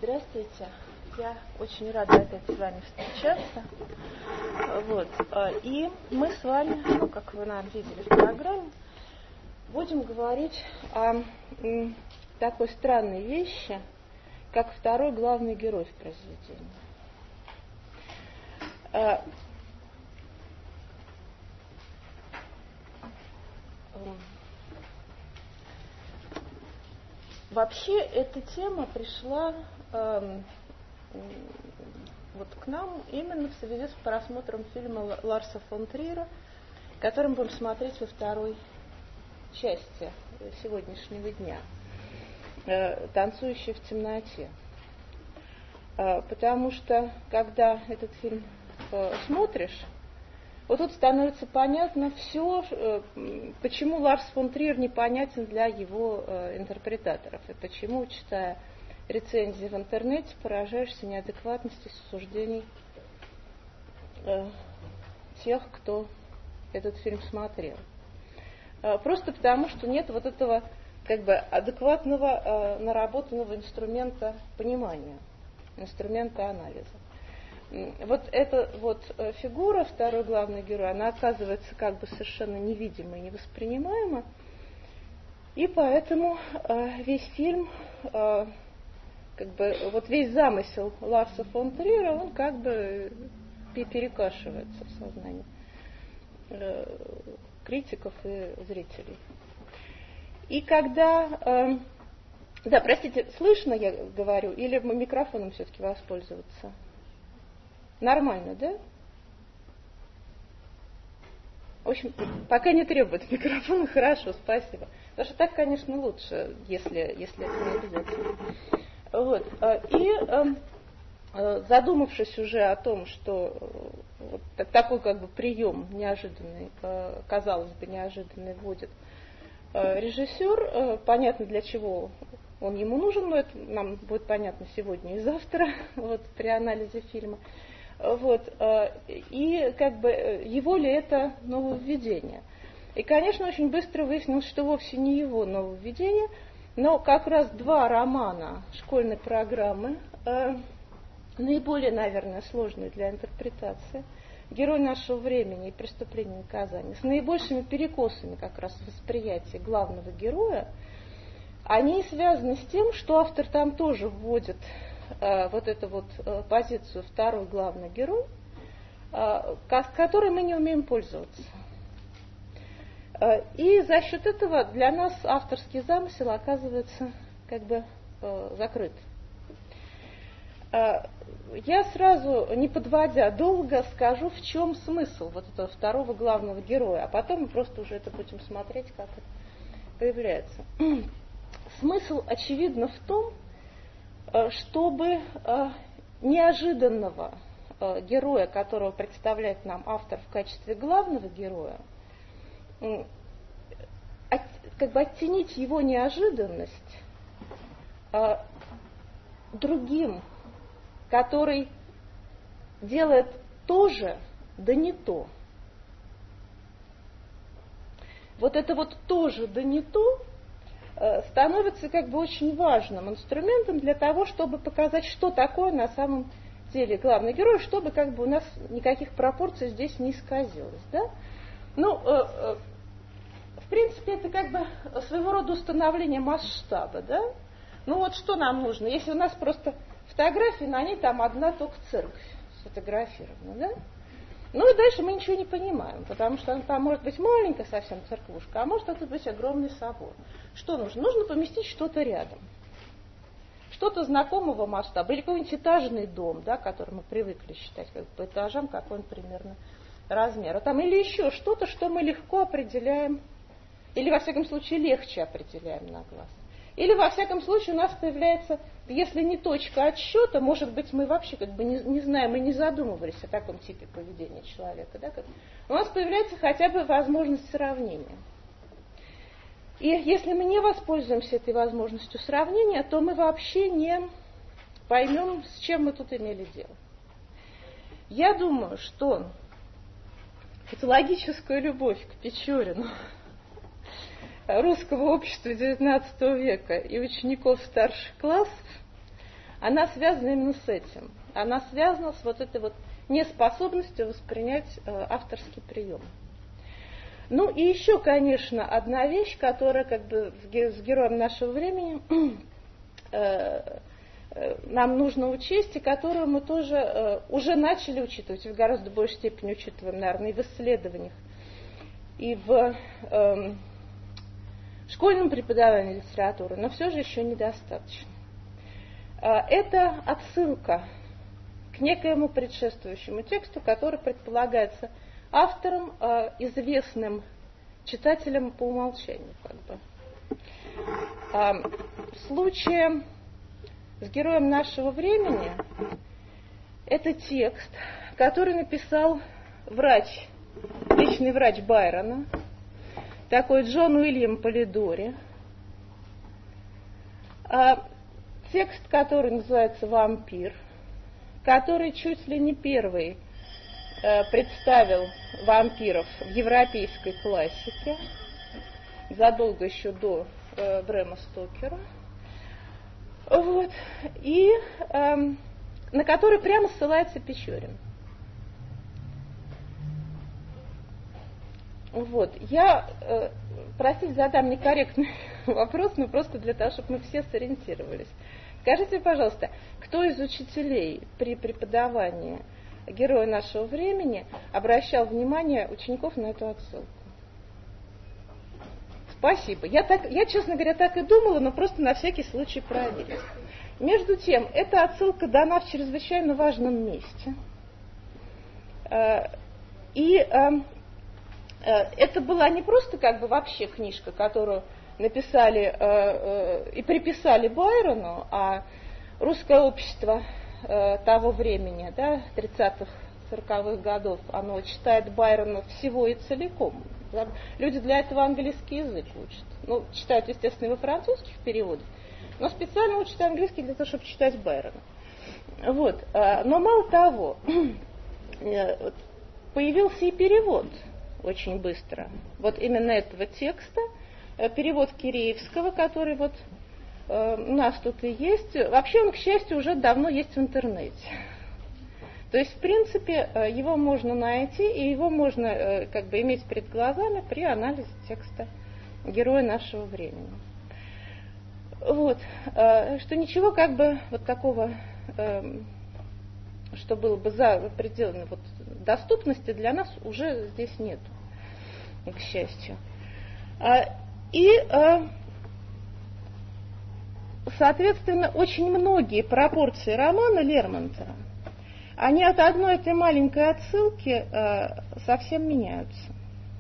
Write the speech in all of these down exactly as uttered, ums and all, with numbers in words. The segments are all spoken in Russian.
Здравствуйте. Я очень рада опять с вами встречаться. Вот. И мы с вами, ну, как вы нам видели в программе, будем говорить о такой странной вещи, как второй главный герой в произведении. Вообще эта тема пришла э, вот к нам именно в связи с просмотром фильма Ларса фон Триера, который мы будем смотреть во второй части сегодняшнего дня, э, «Танцующий в темноте». Э, потому что, когда этот фильм э, смотришь, вот тут становится понятно все, почему Ларс фон Триер непонятен для его э, интерпретаторов, и почему, читая рецензии в интернете, поражаешься неадекватности суждений э, тех, кто этот фильм смотрел. Э, просто потому, что нет вот этого как бы адекватного, э, наработанного инструмента понимания, инструмента анализа. Вот эта вот фигура, второй главный герой, она оказывается как бы совершенно невидима и невоспринимаема, и поэтому э, весь фильм, э, как бы вот весь замысел Ларса фон Триера, он как бы перекашивается в сознании э, критиков и зрителей. И когда... Э, да, простите, слышно я говорю, или микрофоном все-таки воспользоваться? Нормально, да? В общем, пока не требует микрофона, хорошо, спасибо. Потому что так, конечно, лучше, если, если это не обязательно. Вот. И задумавшись уже о том, что вот такой как бы прием неожиданный, казалось бы, неожиданный вводит режиссер, понятно, для чего он ему нужен, но это нам будет понятно сегодня и завтра, вот, при анализе фильма. Вот, и как бы его ли это нововведение? И, конечно, очень быстро выяснилось, что вовсе не его нововведение, но как раз два романа школьной программы, наиболее, наверное, сложные для интерпретации, «Герой нашего времени» и «Преступление и наказание», с наибольшими перекосами как раз восприятия главного героя, они связаны с тем, что автор там тоже вводит вот эту вот позицию второй главный герой, которой мы не умеем пользоваться. И за счет этого для нас авторский замысел оказывается как бы закрыт. Я сразу, не подводя долго, скажу, в чем смысл вот этого второго главного героя, а потом мы просто уже это будем смотреть, как это появляется. Смысл, очевидно, в том, чтобы э, неожиданного э, героя, которого представляет нам автор в качестве главного героя, э, от, как бы оттенить его неожиданность э, другим, который делает то же, да не то. Вот это вот тоже, да не то, становится как бы очень важным инструментом для того, чтобы показать, что такое на самом деле главный герой, чтобы как бы у нас никаких пропорций здесь не исказилось. Да? Ну, э, э, в принципе, это как бы своего рода установление масштаба. Да? Ну вот что нам нужно? Если у нас просто фотография, на ней там одна только церковь сфотографирована, да? Ну и дальше мы ничего не понимаем, потому что там может быть маленькая совсем церквушка, а может это быть огромный собор. Что нужно? Нужно поместить что-то рядом. Что-то знакомого масштаба. Или какой-нибудь этажный дом, да, который мы привыкли считать как бы по этажам, какой он примерно размер. А там, или еще что-то, что мы легко определяем, или во всяком случае легче определяем на глаз. Или, во всяком случае, у нас появляется, если не точка отсчета, может быть, мы вообще как бы не, не знаем и не задумывались о таком типе поведения человека. Да, как, у нас появляется хотя бы возможность сравнения. И если мы не воспользуемся этой возможностью сравнения, то мы вообще не поймем, с чем мы тут имели дело. Я думаю, что патологическая любовь к Печорину русского общества девятнадцатого века и учеников старших классов она связана именно с этим. Она связана с вот этой вот неспособностью воспринять э, авторский прием. Ну и еще, конечно, одна вещь, которая как бы с героем нашего времени э, э, нам нужно учесть, и которую мы тоже э, уже начали учитывать, и в гораздо большей степени учитываем, наверное, и в исследованиях, и в э, школьном преподавании литературы, но все же еще недостаточно. Э, это отсылка к некоему предшествующему тексту, который предполагается автором, э, известным читателям по умолчанию. Как бы. А, в случае с героем нашего времени это текст, который написал врач, личный врач Байрона, такой Джон Уильям Полидори. А, текст, который называется «Вампир», который чуть ли не первый представил вампиров в европейской классике, задолго еще до э, Брэма Стокера, вот, и э, на который прямо ссылается Печорин. Вот, я, э, простите, задам некорректный вопрос, но просто для того, чтобы мы все сориентировались. Скажите, пожалуйста, кто из учителей при преподавании героя нашего времени обращал внимание учеников на эту отсылку? Спасибо. Я, так, я, честно говоря, так и думала, но просто на всякий случай проверить. Между тем, эта отсылка дана в чрезвычайно важном месте. И это была не просто как бы вообще книжка, которую написали и приписали Байрону, а русское общество того времени, да, тридцатых, сороковых годов, оно читает Байрона всего и целиком. Люди для этого английский язык учат. Ну, читают, естественно, его французских переводов, но специально учат английский для того, чтобы читать Байрона. Вот. Но мало того, появился и перевод очень быстро. Вот именно этого текста, перевод Киреевского, который вот у нас тут и есть. Вообще он, к счастью, уже давно есть в интернете. То есть, в принципе, его можно найти, и его можно как бы иметь перед глазами при анализе текста героя нашего времени. Вот. Что ничего как бы вот такого, что было бы за пределами вот доступности, для нас уже здесь нету, к счастью. И соответственно, очень многие пропорции романа Лермонтова, они от одной этой маленькой отсылки э, совсем меняются.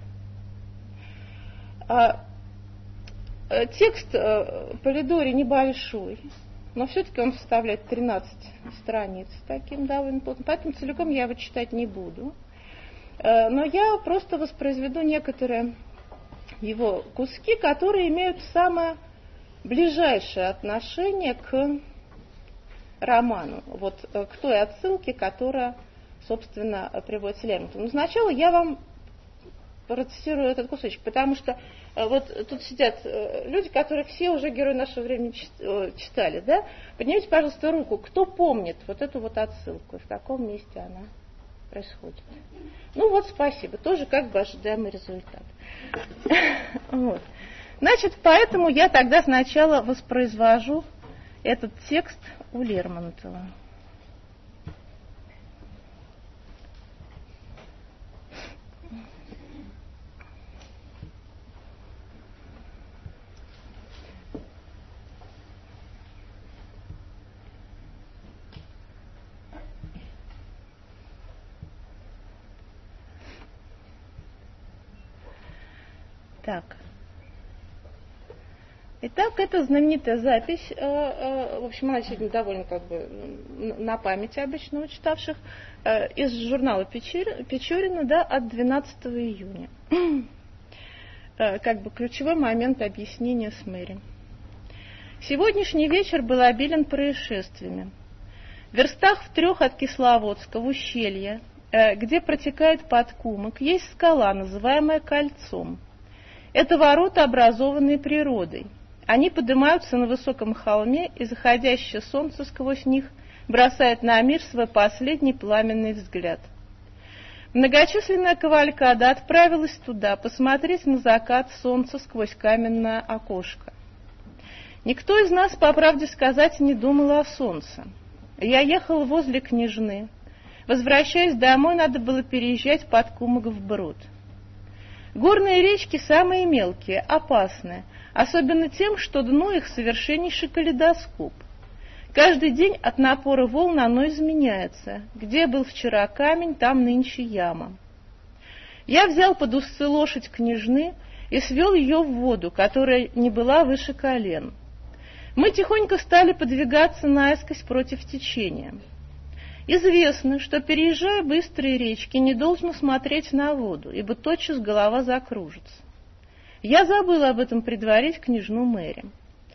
А, э, текст э, Полидори небольшой, но все-таки он составляет тринадцать страниц, таким довольно плотным, поэтому целиком я его читать не буду. Э, но я просто воспроизведу некоторые его куски, которые имеют самое ближайшее отношение к роману, вот к той отсылке, которая, собственно, приводится Лермонтову. Но сначала я вам процитирую этот кусочек, потому что вот тут сидят люди, которые все уже герои нашего времени читали, да? Поднимите, пожалуйста, руку, кто помнит вот эту вот отсылку, в каком месте она происходит. Ну вот, спасибо, тоже как бы ожидаемый результат. Вот. Значит, поэтому я тогда сначала воспроизвожу этот текст у Лермонтова. Так. Итак, это знаменитая запись, э, э, в общем, она сегодня довольно как бы на памяти обычно у читавших, э, из журнала Печорина, Печорина, да, от двенадцатого июня. э, как бы ключевой момент объяснения с Мэри. Сегодняшний вечер был обилен происшествиями. В верстах в трех от Кисловодска, в ущелье, э, где протекает подкумок, есть скала, называемая Кольцом. Это ворота, образованные природой. Они поднимаются на высоком холме, и заходящее солнце сквозь них бросает на мир свой последний пламенный взгляд. Многочисленная кавалькада отправилась туда посмотреть на закат солнца сквозь каменное окошко. Никто из нас, по правде сказать, не думал о солнце. Я ехал возле княжны. Возвращаясь домой, надо было переезжать под Кумыков брод. Горные речки самые мелкие, опасные, особенно тем, что дно их совершеннейший калейдоскоп. Каждый день от напора волн оно изменяется. Где был вчера камень, там нынче яма. Я взял под усы лошадь княжны и свел ее в воду, которая не была выше колен. Мы тихонько стали подвигаться наискось против течения. Известно, что, переезжая быстрые речки, не должно смотреть на воду, ибо тотчас голова закружится. Я забыла об этом предварить княжну Мэри.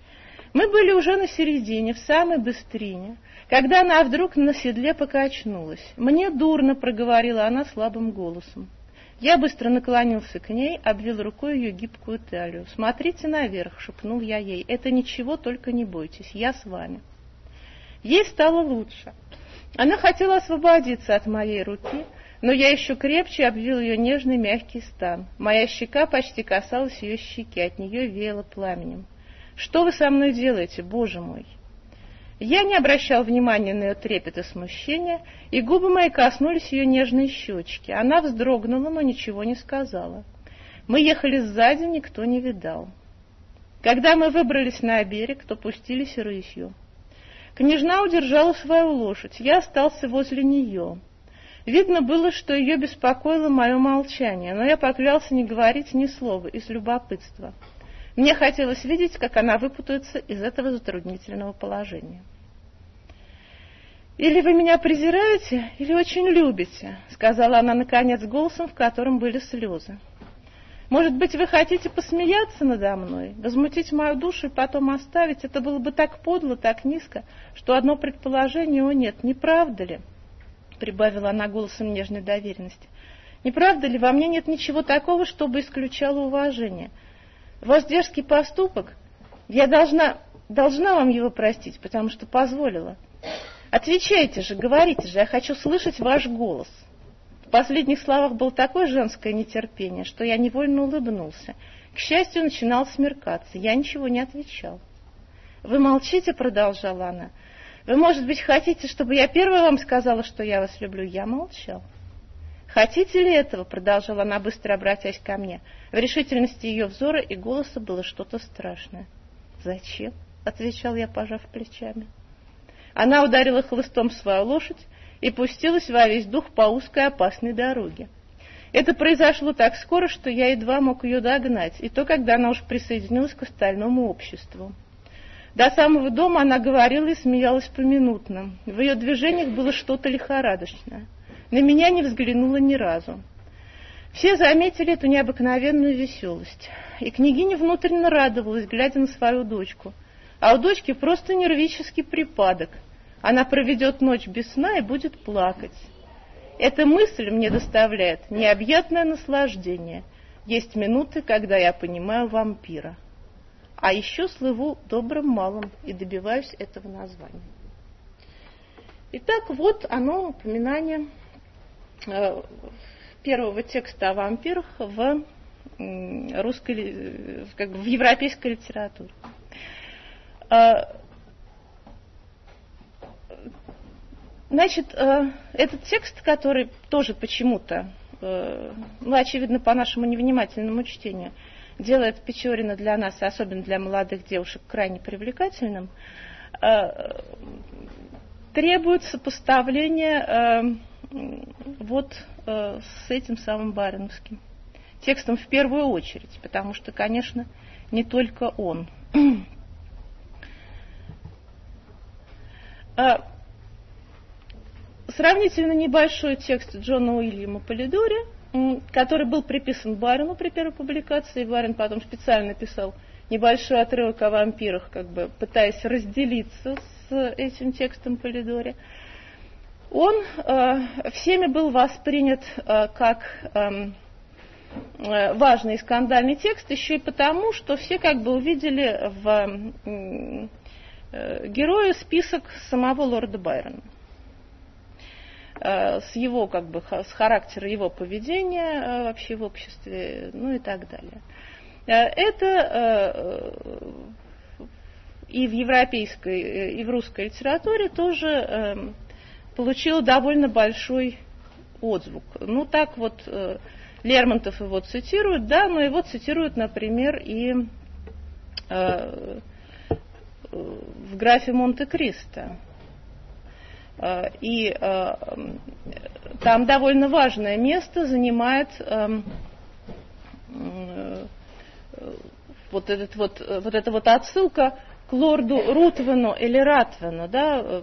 Мы были уже на середине, в самой быстрине, когда она вдруг на седле покачнулась. «Мне дурно», — проговорила она слабым голосом. Я быстро наклонился к ней, обвил рукой ее гибкую талию. «Смотрите наверх», — шепнул я ей. «Это ничего, только не бойтесь, я с вами». Ей стало лучше. Она хотела освободиться от моей руки, но я еще крепче обвил ее нежный мягкий стан. Моя щека почти касалась ее щеки, от нее веяло пламенем. «Что вы со мной делаете, Боже мой?» Я не обращал внимания на ее трепет и смущение, и губы мои коснулись ее нежной щечки. Она вздрогнула, но ничего не сказала. Мы ехали сзади, никто не видал. Когда мы выбрались на берег, то пустились рысью. Княжна удержала свою лошадь, я остался возле нее. Видно было, что ее беспокоило мое молчание, но я поклялся не говорить ни слова из любопытства. Мне хотелось видеть, как она выпутается из этого затруднительного положения. «Или вы меня презираете, или очень любите», — сказала она, наконец, голосом, в котором были слезы. «Может быть, вы хотите посмеяться надо мной, возмутить мою душу и потом оставить? Это было бы так подло, так низко, что одно предположение, о нет, не правда ли?» — прибавила она голосом нежной доверенности. «Не правда ли, во мне нет ничего такого, чтобы исключало уважение? Ваш дерзкий поступок, я должна, должна вам его простить, потому что позволила. Отвечайте же, говорите же, я хочу слышать ваш голос». В последних словах было такое женское нетерпение, что я невольно улыбнулся. К счастью, начинал смеркаться, я ничего не отвечал. «Вы молчите», — продолжала она. «Вы, может быть, хотите, чтобы я первая вам сказала, что я вас люблю?» Я молчал. «Хотите ли этого?» — продолжала она, быстро обратясь ко мне. В решительности ее взора и голоса было что-то страшное. «Зачем?» — отвечал я, пожав плечами. Она ударила хлыстом свою лошадь и пустилась во весь дух по узкой опасной дороге. Это произошло так скоро, что я едва мог ее догнать, и то, когда она уж присоединилась к остальному обществу. До самого дома она говорила и смеялась поминутно. В ее движениях было что-то лихорадочное. На меня не взглянула ни разу. Все заметили эту необыкновенную веселость, и княгиня внутренне радовалась, глядя на свою дочку. А у дочки просто нервический припадок. Она проведет ночь без сна и будет плакать. Эта мысль мне доставляет необъятное наслаждение. Есть минуты, когда я понимаю вампира. А еще слыву добрым малым и добиваюсь этого названия. Итак, вот оно, упоминание э, первого текста о вампирах в русской, как бы в европейской литературе. Значит, этот текст, который тоже почему-то, ну, очевидно, по нашему невнимательному чтению, делает Печорина для нас, особенно для молодых девушек, крайне привлекательным, требует сопоставления вот с этим самым Бариновским текстом в первую очередь, потому что, конечно, не только он. Сравнительно небольшой текст Джона Уильяма Полидори, который был приписан Барину при первой публикации, и Барин потом специально писал небольшой отрывок о вампирах, как бы пытаясь разделиться с этим текстом Полидори. Он э, всеми был воспринят э, как э, важный и скандальный текст еще и потому, что все как бы увидели в герое список самого лорда Байрона. С его, как бы, с характера его поведения вообще в обществе, ну и так далее. Это и в европейской, и в русской литературе тоже получило довольно большой отзвук. Ну так вот Лермонтов его цитирует, да, но его цитируют, например, и э, в графе Монте-Кристо. Э, и э, там довольно важное место занимает э, э, вот, этот вот, вот эта вот отсылка к лорду Рутвену или Ратвену, да.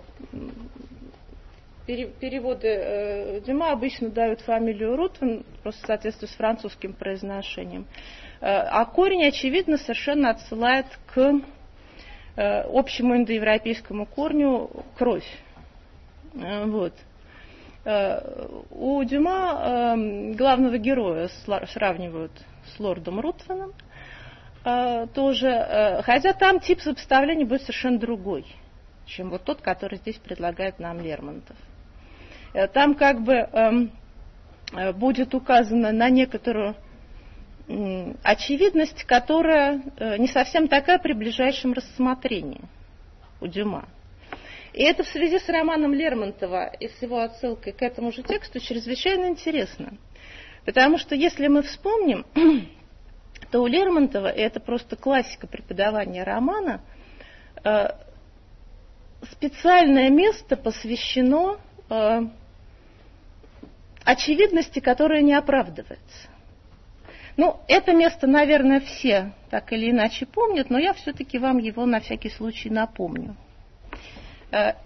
Переводы э, Дюма обычно дают фамилию Рутвен, просто в соответствии с французским произношением. Э, а корень, очевидно, совершенно отсылает к э, общему индоевропейскому корню кровь. Э, вот. э, у Дюма э, главного героя сравнивают с лордом Рутвеном э, тоже, э, хотя там тип сопоставления будет совершенно другой, чем вот тот, который здесь предлагает нам Лермонтов. Там как бы э, будет указано на некоторую э, очевидность, которая э, не совсем такая при ближайшем рассмотрении у Дюма. И это в связи с романом Лермонтова и с его отсылкой к этому же тексту чрезвычайно интересно. Потому что если мы вспомним, то у Лермонтова, и это просто классика преподавания романа, э, специальное место посвящено э, очевидности, которая не оправдывается. Ну, это место, наверное, все так или иначе помнят, но я все-таки вам его на всякий случай напомню. Э,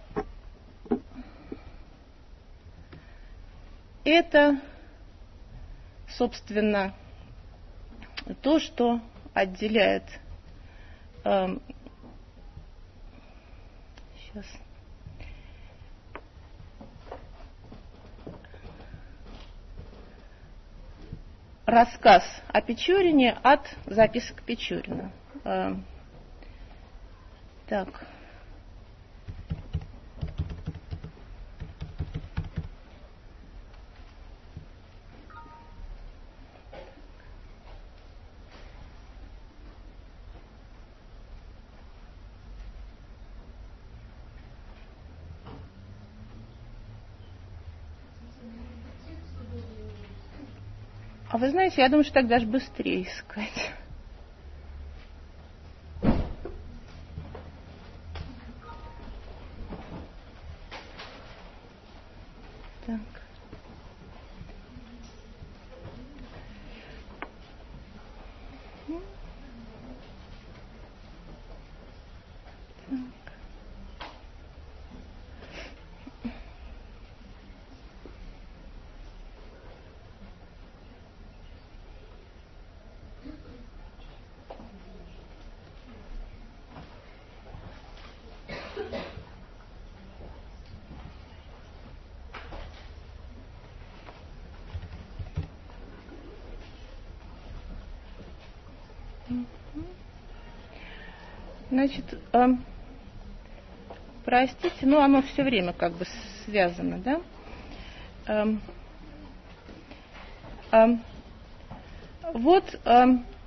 это, собственно, то, что отделяет э, сейчас рассказ о Печорине от записок Печорина. Э, так. А вы знаете, я думаю, что так даже быстрее искать. Так. Значит, э, простите, но оно все время как бы связано, да? Э, э, вот э,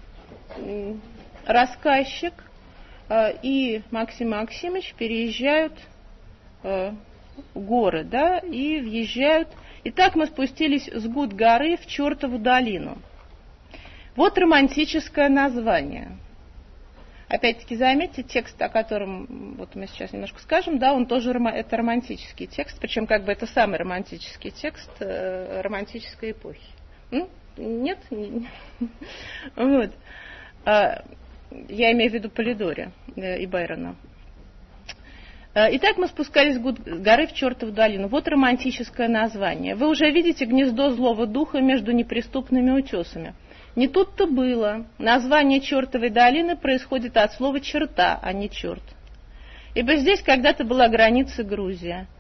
рассказчик э, и Максим Максимович переезжают э, в горы, да, и въезжают. И так мы спустились с Гуд горы в Чертову долину. Вот романтическое название. Опять-таки, заметьте, текст, о котором вот мы сейчас немножко скажем, да, он тоже это романтический текст, причем как бы это самый романтический текст э, романтической эпохи. М? Нет? Вот. Я имею в виду Полидори и Байрона. Итак, мы спускались с горы в Чертову долину. Вот романтическое название. Вы уже видите гнездо злого духа между неприступными утесами. Не тут-то было. Название Чертовой долины происходит от слова черта, а не черт. Ибо здесь когда-то была граница Грузия.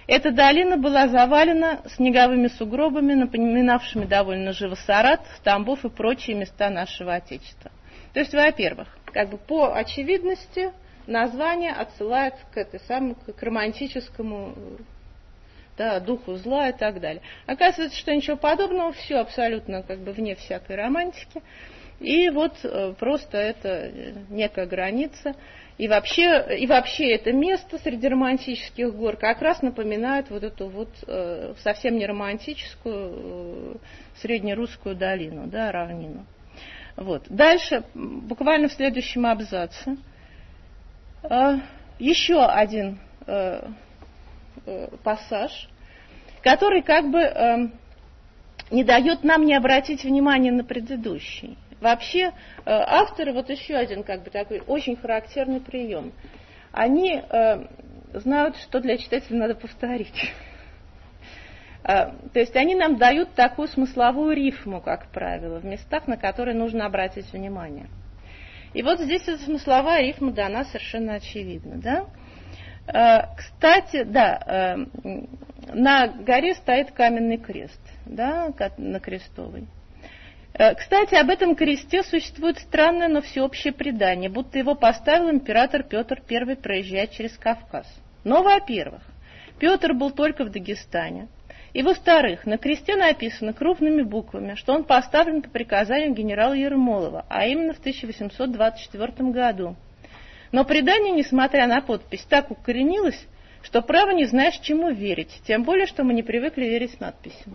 Эта долина была завалена снеговыми сугробами, напоминавшими довольно живо Саратов, Тамбов и прочие места нашего Отечества. То есть, во-первых, как бы по очевидности название отсылает к этой самой, к романтическому, да, духу зла и так далее. Оказывается, что ничего подобного, все абсолютно как бы вне всякой романтики. И вот э, просто это некая граница. И вообще, и вообще это место среди романтических гор как раз напоминает вот эту вот э, совсем не романтическую э, среднерусскую долину, да, равнину. Вот. Дальше, буквально в следующем абзаце, э, еще один э, э, пассаж, который как бы э, не дает нам не обратить внимание на предыдущий. Вообще, э, авторы, вот еще один как бы такой очень характерный прием. Они э, знают, что для читателя надо повторить. То есть они нам дают такую смысловую рифму, как правило, в местах, на которые нужно обратить внимание. И вот здесь эта смысловая рифма дана совершенно очевидно. Да? Кстати, да, на горе стоит каменный крест, да, на Крестовой. Кстати, об этом кресте существует странное, но всеобщее предание, будто его поставил император Петр Первый, проезжая через Кавказ. Но, во-первых, Петр был только в Дагестане. И, во-вторых, на кресте написано крупными буквами, что он поставлен по приказанию генерала Ермолова, а именно в тысяча восемьсот двадцать четвёртом году. Но предание, несмотря на подпись, так укоренилось, что право не знаешь, чему верить, тем более, что мы не привыкли верить надписям.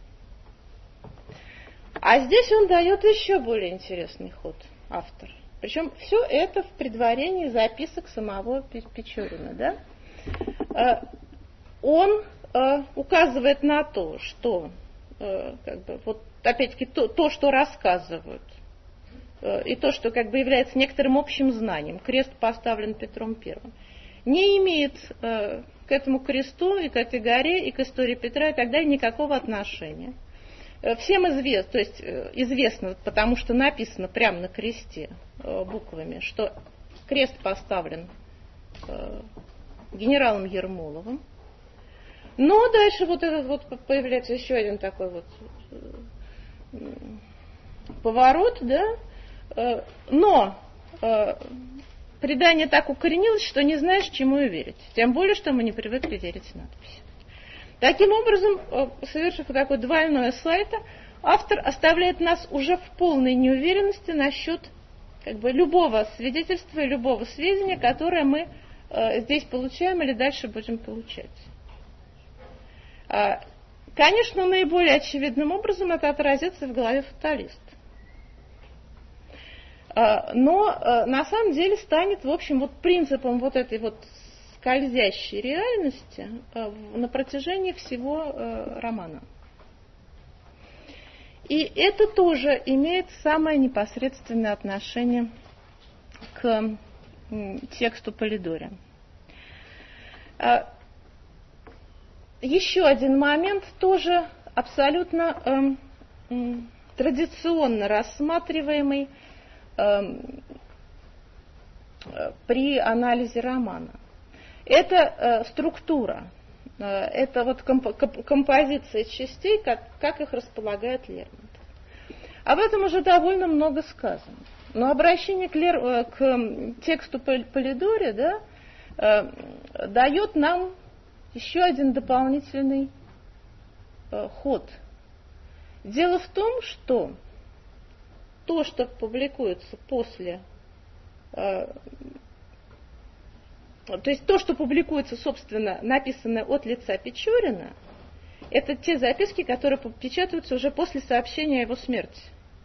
А здесь он дает еще более интересный ход, автор. Причем все это в предварении записок самого Печорина. Да? Он указывает на то, что, как бы, вот, опять-таки, то, то, что рассказывают, и то, что как бы является некоторым общим знанием, крест поставлен Петром Первым, не имеет к этому кресту и к этой горе, и к истории Петра и так далее никакого отношения. Всем известно, то есть известно, потому что написано прямо на кресте буквами, что крест поставлен генералом Ермоловым. Но дальше вот этот вот появляется еще один такой вот поворот, да. Но предание так укоренилось, что не знаешь, чему и верить. Тем более, что мы не привыкли верить в надписи. Таким образом, совершив такое двойное слайд, автор оставляет нас уже в полной неуверенности насчет как бы любого свидетельства и любого сведения, которое мы здесь получаем или дальше будем получать. Конечно, наиболее очевидным образом это отразится в голове фаталиста. Но на самом деле станет, в общем, вот принципом вот этой вот скользящей реальности на протяжении всего романа. И это тоже имеет самое непосредственное отношение к тексту Полидори. Еще один момент, тоже абсолютно э, э, традиционно рассматриваемый э, э, при анализе романа. Это э, структура, э, это вот комп- комп- композиция частей, как, как их располагает Лермонтов. Об этом уже довольно много сказано. Но обращение к, Лер, э, к тексту Полидори, да, э, дает нам еще один дополнительный э, ход. Дело в том, что то, что публикуется после, э, то есть то, что публикуется, собственно, написанное от лица Печорина, это те записки, которые печатаются уже после сообщения о его смерти.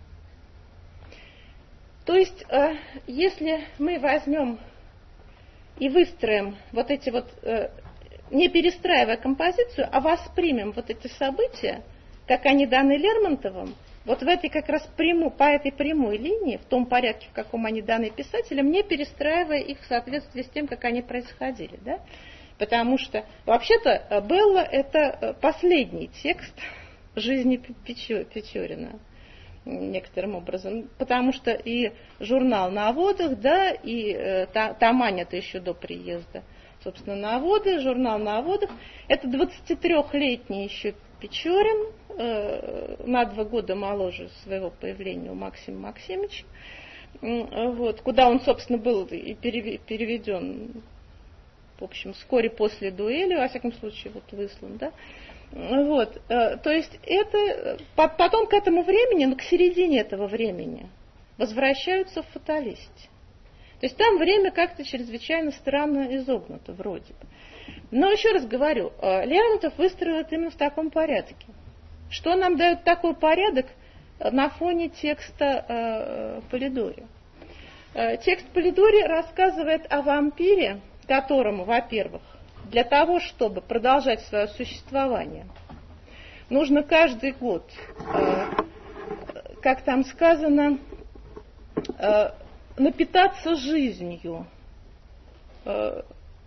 То есть, э, если мы возьмем и выстроим вот эти вот э, не перестраивая композицию, а воспримем вот эти события, как они даны Лермонтовым, вот в этой как раз прямой, по этой прямой линии, в том порядке, в каком они даны писателям, не перестраивая их в соответствии с тем, как они происходили. Да? Потому что, вообще-то, Белла – это последний текст жизни Печорина, некоторым образом. Потому что и журнал «На водах», да, и Тамань – это еще до приезда, собственно, «Наводы», журнал «Наводов». Это двадцатитрёхлетний еще Печорин, э, на два года моложе своего появления у Максима Максимовича, э, вот, куда он, собственно, был и переведен, в общем, вскоре после дуэли, во всяком случае, вот выслан, да. Вот, э, то есть это, потом к этому времени, ну, к середине этого времени, возвращаются в фаталисте. То есть там время как-то чрезвычайно странно изогнуто, вроде бы. Но еще раз говорю, Лермонтов выстроил это именно в таком порядке. Что нам дает такой порядок на фоне текста э, Полидори? Э, текст Полидори рассказывает о вампире, которому, во-первых, для того, чтобы продолжать свое существование, нужно каждый год, э, как там сказано, э, напитаться жизнью. Э,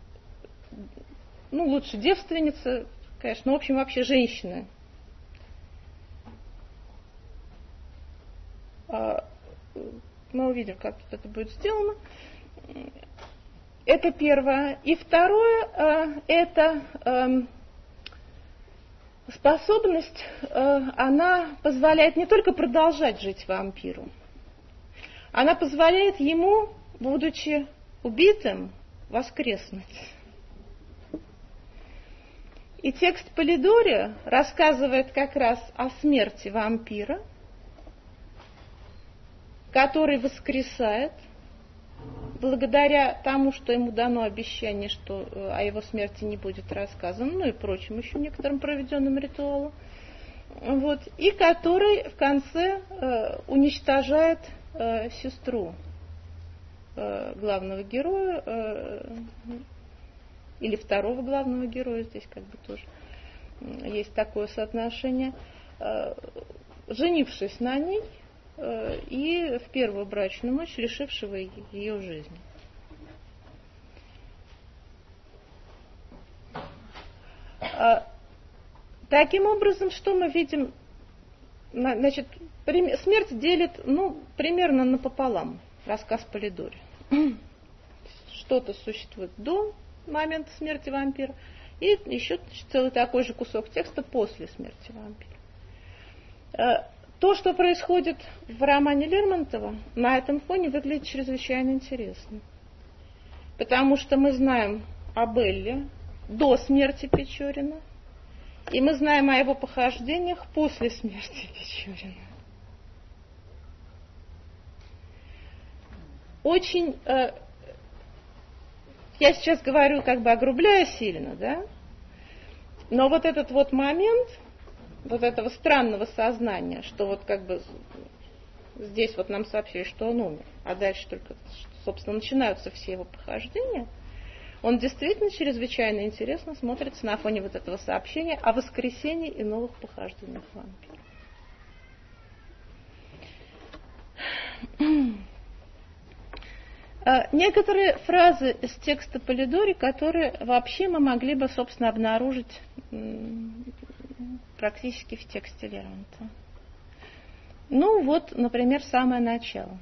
ну, лучше девственница, конечно, но, в общем, вообще женщины. Э, мы увидим, как это будет сделано. Это первое. И второе, э, это э, способность, э, она позволяет не только продолжать жить вампиру, она позволяет ему, будучи убитым, воскреснуть. И текст Полидори рассказывает как раз о смерти вампира, который воскресает, благодаря тому, что ему дано обещание, что о его смерти не будет рассказано, ну и прочим еще некоторым проведенным ритуалам, вот, и который в конце э, уничтожает э, сестру э, главного героя, э, или второго главного героя, здесь как бы тоже есть такое соотношение, э, женившись на ней, и в первую брачную ночь лишившего ее жизни. Таким образом, что мы видим? Значит, смерть делит, ну, примерно напополам рассказ Полидори. Что-то существует до момента смерти вампира, и еще целый такой же кусок текста после смерти вампира. То, что происходит в романе Лермонтова, на этом фоне выглядит чрезвычайно интересно. Потому что мы знаем о Белле до смерти Печорина, и мы знаем о его похождениях после смерти Печорина. Очень, э, я сейчас говорю, как бы огрубляя сильно, да, но вот этот вот момент вот этого странного сознания, что вот как бы здесь вот нам сообщили, что он умер, а дальше только, собственно, начинаются все его похождения, он действительно чрезвычайно интересно смотрится на фоне вот этого сообщения о воскресении и новых похождениях вампира. Некоторые фразы из текста Полидори, которые вообще мы могли бы, собственно, обнаружить практически в тексте Лермонтова. Ну вот, например, самое начало.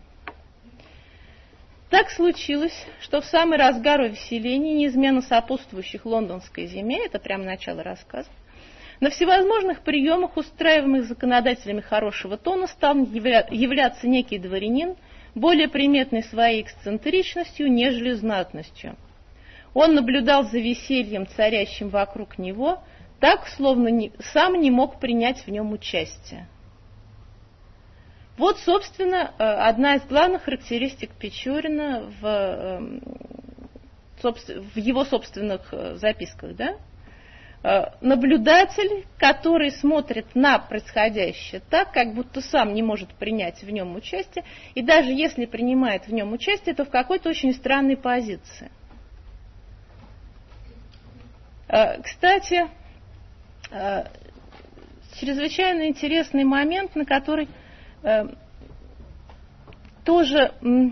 Так случилось, что в самый разгар увеселений, неизменно сопутствующих лондонской зиме, это прямо начало рассказа, на всевозможных приемах, устраиваемых законодателями хорошего тона, стал являться некий дворянин, более приметный своей эксцентричностью, нежели знатностью. Он наблюдал за весельем, царящим вокруг него, так, словно не, сам не мог принять в нем участие. Вот, собственно, одна из главных характеристик Печорина в, в его собственных записках. Да? Наблюдатель, который смотрит на происходящее так, как будто сам не может принять в нем участие, и даже если принимает в нем участие, то в какой-то очень странной позиции. Кстати, чрезвычайно интересный момент, на который э, тоже, э,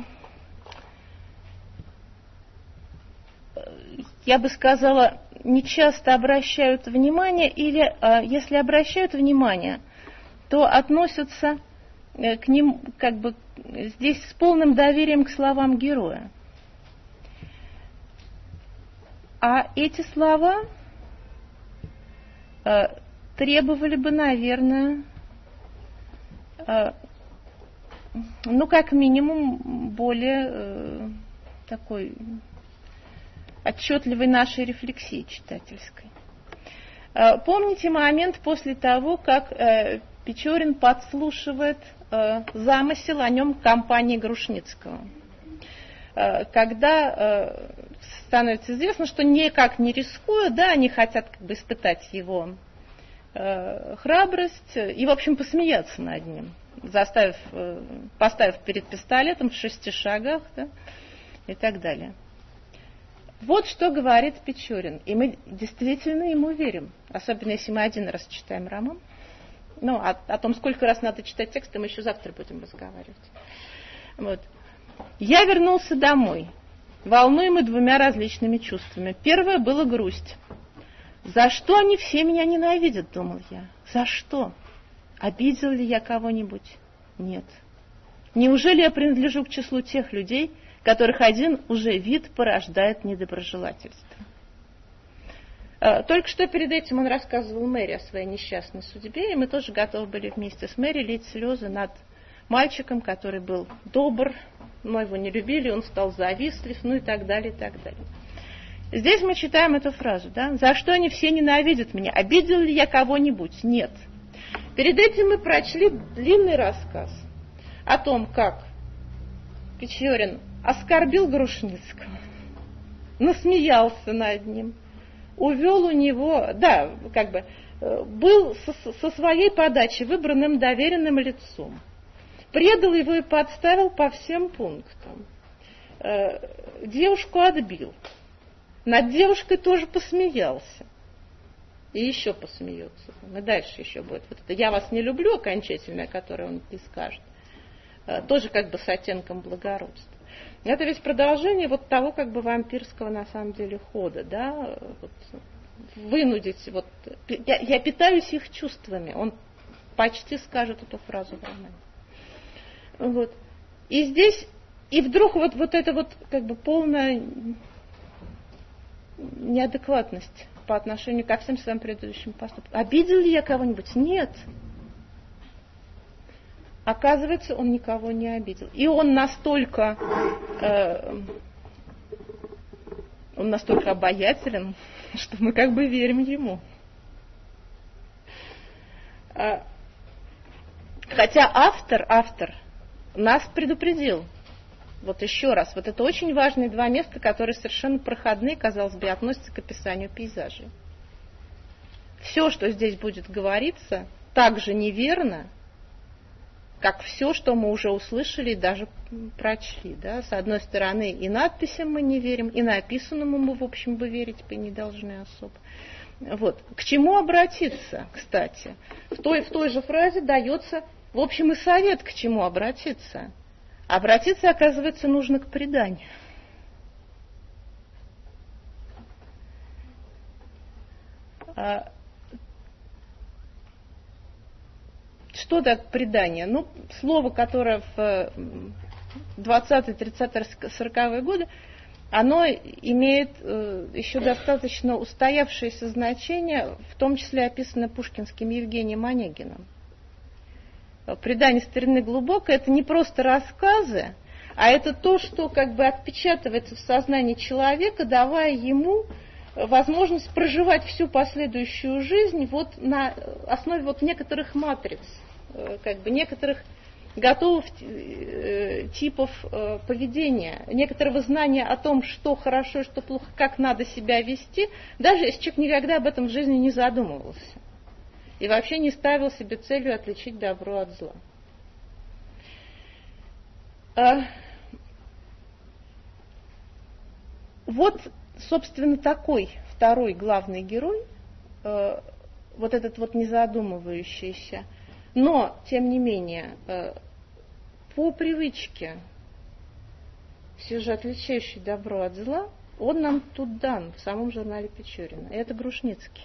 я бы сказала, не часто обращают внимание, или э, если обращают внимание, то относятся э, к ним как бы здесь с полным доверием к словам героя. А эти слова э, требовали бы, наверное, э, ну, как минимум, более э, такой отчетливой нашей рефлексии читательской. Э, помните момент после того, как э, Печорин подслушивает э, замысел о нем компании Грушницкого? Э, когда э, становится известно, что никак не рискуя, да, они хотят как бы испытать его э, храбрость и, в общем, посмеяться над ним, заставив, э, поставив перед пистолетом в шести шагах, да, и так далее. Вот что говорит Печорин, и мы действительно ему верим, особенно если мы один раз читаем роман. Ну, о, о том, сколько раз надо читать тексты, мы еще завтра будем разговаривать. Вот. Я вернулся домой, волнуемый двумя различными чувствами. Первое было грусть. За что они все меня ненавидят, думал я. За что? Обидел ли я кого-нибудь? Нет. Неужели я принадлежу к числу тех людей, которых один уже вид порождает недоброжелательство? Только что перед этим он рассказывал Мэри о своей несчастной судьбе, и мы тоже готовы были вместе с Мэри лить слезы над мальчиком, который был добр, но его не любили, он стал завистлив, ну и так далее, и так далее. Здесь мы читаем эту фразу, да? За что они все ненавидят меня? Обидел ли я кого-нибудь? Нет. Перед этим мы прочли длинный рассказ о том, как Печорин оскорбил Грушницкого, насмеялся над ним, увел у него, да, как бы, был со, со своей подачи выбранным доверенным лицом, предал его и подставил по всем пунктам, девушку отбил, над девушкой тоже посмеялся, и еще посмеется, и дальше еще будет. Вот это «я вас не люблю» окончательное, которое он и скажет, тоже как бы с оттенком благородства. Это ведь продолжение вот того как бы вампирского на самом деле хода, да, вот, вынудить, вот, я, я питаюсь их чувствами, он почти скажет эту фразу в романе. Вот. И здесь, и вдруг вот, вот эта вот как бы полная неадекватность по отношению ко всем своим предыдущим поступкам. Обидел ли я кого-нибудь? Нет. Оказывается, он никого не обидел. И он настолько, э, он настолько обаятелен, что мы как бы верим ему. Хотя автор, автор нас предупредил. Вот еще раз, вот это очень важные два места, которые совершенно проходные, казалось бы, относятся к описанию пейзажей. Все, что здесь будет говориться, так же неверно, как все, что мы уже услышали и даже прочли. Да? С одной стороны, и надписям мы не верим, и написанному мы, в общем, бы верить бы не должны особо. Вот. К чему обратиться, кстати? В той, в той же фразе дается, в общем, и совет, к чему обратиться. Обратиться, оказывается, нужно к преданию. Что такое предание? Ну, слово, которое в двадцатые, тридцатые, сороковые годы, оно имеет э, еще достаточно устоявшееся значение, в том числе описано пушкинским Евгением Онегиным. Предание старины глубокое — это не просто рассказы, а это то, что как бы отпечатывается в сознании человека, давая ему возможность проживать всю последующую жизнь вот на основе вот некоторых матриц, как бы некоторых готовых типов поведения, некоторого знания о том, что хорошо и что плохо, как надо себя вести, даже если человек никогда об этом в жизни не задумывался и вообще не ставил себе целью отличить добро от зла. Вот, собственно, такой второй главный герой, вот этот вот незадумывающийся, но, тем не менее, по привычке, все же отличающий добро от зла, он нам тут дан в самом журнале Печорина. И это Грушницкий.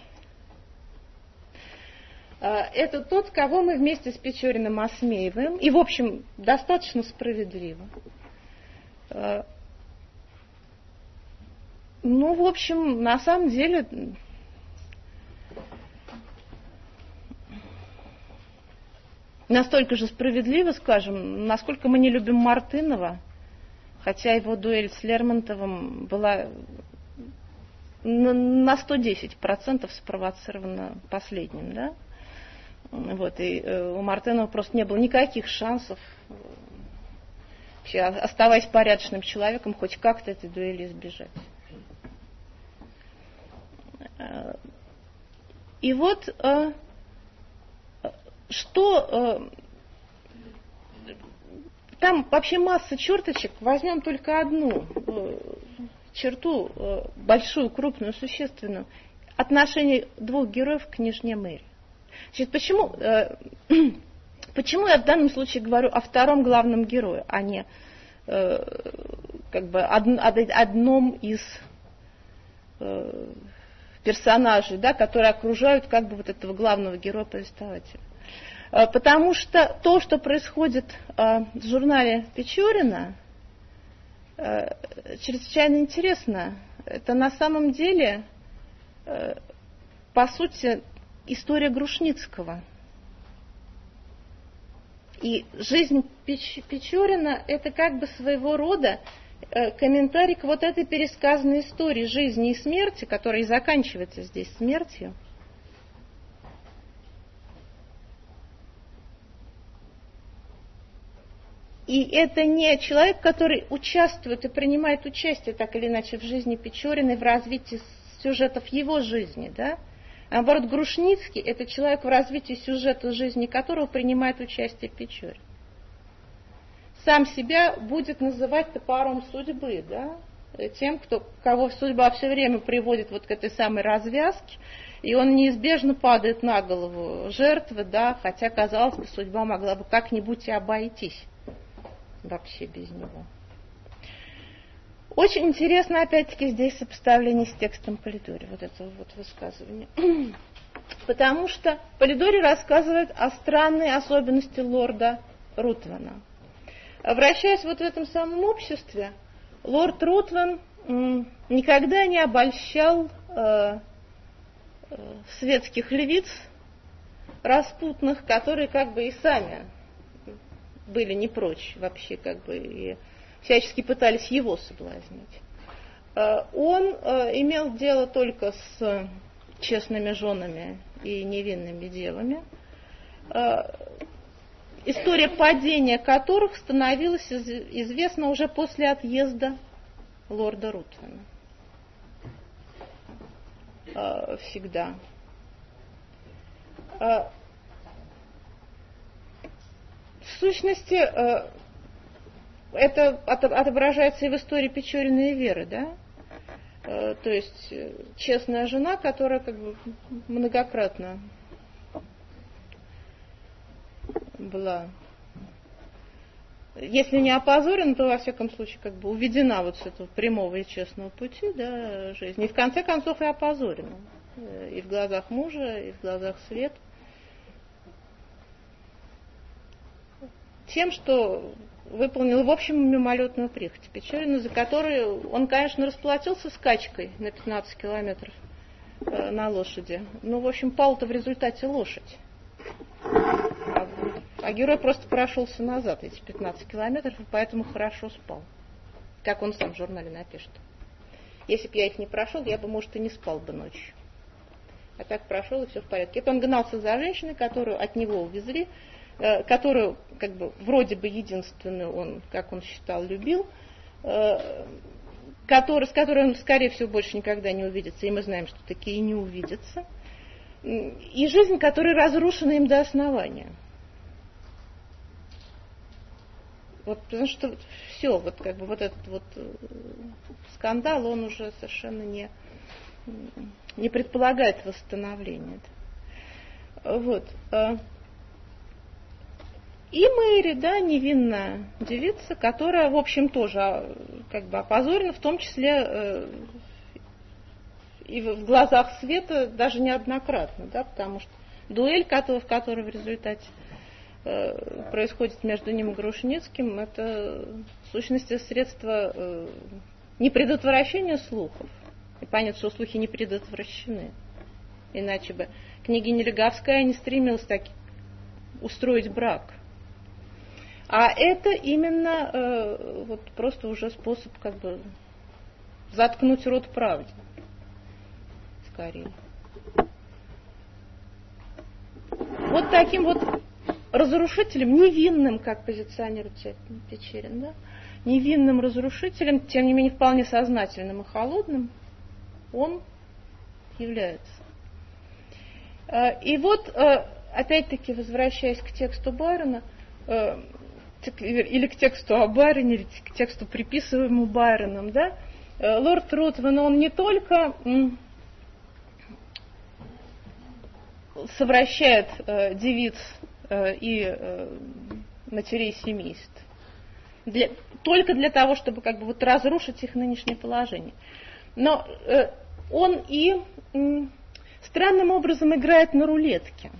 Это тот, кого мы вместе с Печориным осмеиваем, и, в общем, достаточно справедливо. Ну, в общем, на самом деле, настолько же справедливо, скажем, насколько мы не любим Мартынова, хотя его дуэль с Лермонтовым была на сто десять процентов спровоцирована последним, да? Вот, и у Мартынова просто не было никаких шансов, вообще, оставаясь порядочным человеком, хоть как-то этой дуэли избежать. И вот что там вообще масса черточек, возьмем только одну черту, большую, крупную, существенную, отношение двух героев к княжне Мэри. Значит, почему, почему я в данном случае говорю о втором главном герое, а не как бы одном из персонажей, да, которые окружают как бы вот этого главного героя-повествователя. Потому что то, что происходит в журнале Печорина, чрезвычайно интересно. Это на самом деле, по сути, история Грушницкого. И жизнь Печ- Печорина – это как бы своего рода комментарий к вот этой пересказанной истории жизни и смерти, которая и заканчивается здесь смертью. И это не человек, который участвует и принимает участие так или иначе в жизни Печорина и в развитии сюжетов его жизни, да? А наоборот, Грушницкий – это человек, в развитии сюжета жизни которого принимает участие Печорин. Сам себя будет называть топором судьбы, да? Тем, кто, кого судьба все время приводит вот к этой самой развязке, и он неизбежно падает на голову жертвы, да? Хотя, казалось бы, судьба могла бы как-нибудь и обойтись вообще без него. Очень интересно, опять-таки, здесь сопоставление с текстом Полидори, вот этого вот высказывания. Потому что Полидори рассказывает о странной особенности лорда Рутвена. Вращаясь вот в этом самом обществе, лорд Рутвен м, никогда не обольщал э, э, светских львиц распутных, которые как бы и сами были не прочь вообще, как бы, и всячески пытались его соблазнить. Он имел дело только с честными женами и невинными девами, история падения которых становилась известна уже после отъезда лорда Рутвена. Всегда. В сущности, это отображается и в истории Печорина и Веры, да? То есть честная жена, которая как бы многократно была, если не опозорена, то во всяком случае как бы уведена вот с этого прямого и честного пути, да, жизни. И в конце концов и опозорена. И в глазах мужа, и в глазах света. Тем, что выполнил, в общем, мимолетную прихоть Печорина, за которую он, конечно, расплатился скачкой на пятнадцать километров э, на лошади. Но, в общем, пал-то в результате лошадь. А, а герой просто прошелся назад эти пятнадцать километров, и поэтому хорошо спал. Как он сам в журнале напишет. Если бы я их не прошел, я бы, может, и не спал бы ночью. А так прошел, и все в порядке. Это он гнался за женщиной, которую от него увезли, которую, как бы, вроде бы единственную он, как он считал, любил, который, с которой он, скорее всего, больше никогда не увидится, и мы знаем, что такие не увидятся, и жизнь, которая разрушена им до основания. Вот, потому что все, вот, как бы, вот этот вот скандал, он уже совершенно не, не предполагает восстановления. Вот. И Мэри, да, невинная девица, которая, в общем, тоже как бы опозорена, в том числе э, и в глазах света даже неоднократно, да, потому что дуэль, в которой в результате э, происходит между ним и Грушницким, это в сущности средство э, не предотвращения слухов, И понятно, что слухи не предотвращены. Иначе бы княгиня Легавская не стремилась так устроить брак. А это именно э, вот просто уже способ как бы заткнуть рот правде. Скорее. Вот таким вот разрушителем, невинным, как позиционирует Печерин, да? Невинным разрушителем, тем не менее вполне сознательным и холодным, он является. И вот, опять-таки, возвращаясь к тексту Байрона, или к тексту о Байроне, или к тексту, приписываемому Байроном, да, лорд Рутван, он не только совращает девиц и матерей семейств, для, только для того, чтобы как бы вот разрушить их нынешнее положение. Но э, он и э, странным образом играет на рулетке.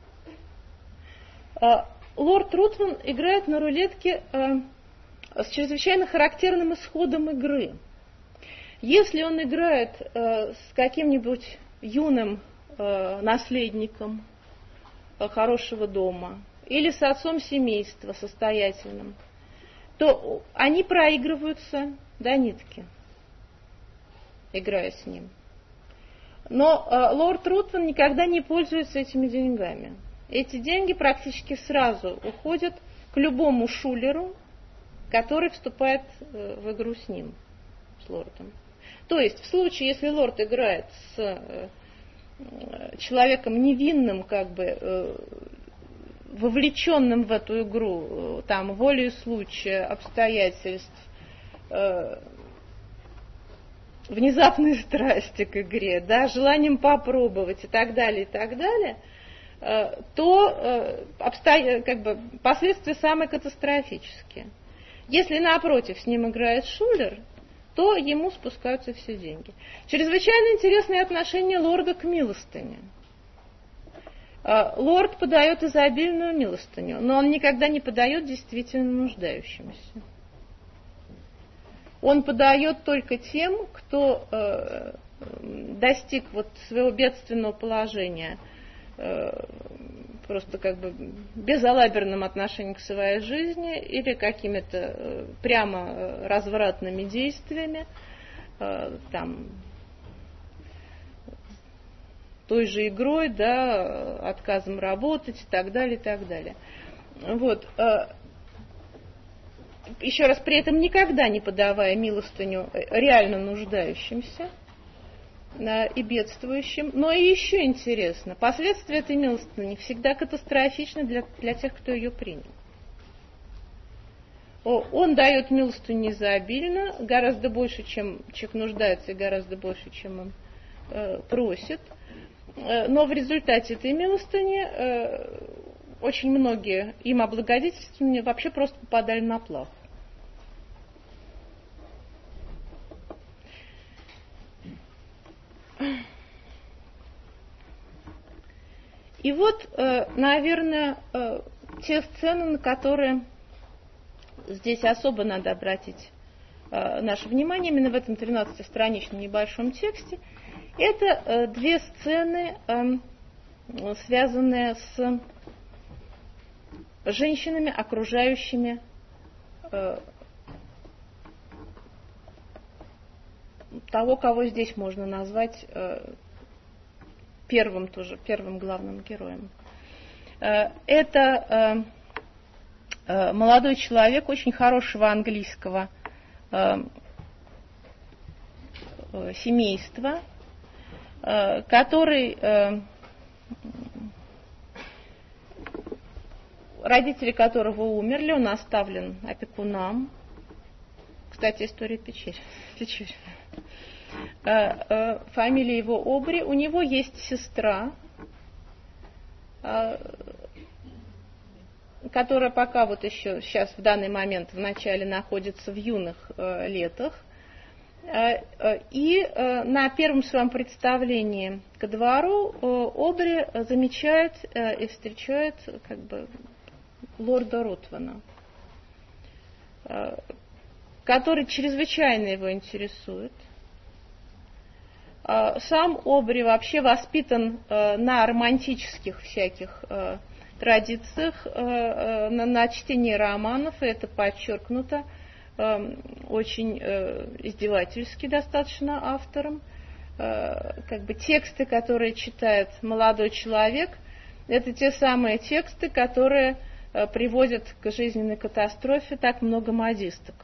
Э, лорд Рутван играет на рулетке э, с чрезвычайно характерным исходом игры. Если он играет э, с каким-нибудь юным э, наследником э, хорошего дома или с отцом семейства состоятельным, то они проигрываются до нитки, играя с ним. Но э, лорд Рутван никогда не пользуется этими деньгами. Эти деньги практически сразу уходят к любому шулеру, который вступает э, в игру с ним, с лордом. То есть в случае, если лорд играет с э, человеком невинным, как бы э, вовлеченным в эту игру, там, волею случая, обстоятельств, э, внезапной страсти к игре, да, желанием попробовать и так далее, и так далее, э, то э, обстоя... как бы, последствия самые катастрофические. Если, напротив, с ним играет шулер, то ему спускаются все деньги. Чрезвычайно интересное отношение лорда к милостыне. Лорд подает изобильную милостыню, но он никогда не подает действительно нуждающимся. Он подает только тем, кто э, достиг вот своего бедственного положения, э, просто как бы безалаберным отношением к своей жизни или какими-то э, прямо развратными действиями, э, там, той же игрой, да, отказом работать и так далее, и так далее. Вот. Еще раз, при этом никогда не подавая милостыню реально нуждающимся и бедствующим. Но и еще интересно, последствия этой милостыни всегда катастрофичны для, для тех, кто ее принял. Он дает милостыню изобильно, гораздо больше, чем человек нуждается, и гораздо больше, чем он э, просит. Но в результате этой милостыни э, очень многие им облагодетельствования вообще просто попадали на плаху. И вот, э, наверное, э, те сцены, на которые здесь особо надо обратить э, наше внимание, именно в этом тринадцатистраничном небольшом тексте, это э, две сцены, э, связанные с женщинами, окружающими э, того, кого здесь можно назвать э, первым тоже, первым главным героем. Э, это э, э, молодой человек очень хорошего английского э, э, семейства, который, э, родители которого умерли, он оставлен опекунам. Кстати, история Печерина. Печерина. Э, э, фамилия его Обри. У него есть сестра, э, которая пока вот еще сейчас в данный момент в начале находится в юных э, летах. И на первом своем представлении ко двору Обри замечает и встречает как бы лорда Рутвана, который чрезвычайно его интересует. Сам Обри вообще воспитан на романтических всяких традициях, на, на чтении романов, и это подчеркнуто очень издевательски достаточно автором. Как бы тексты, которые читает молодой человек, это те самые тексты, которые приводят к жизненной катастрофе так много модисток.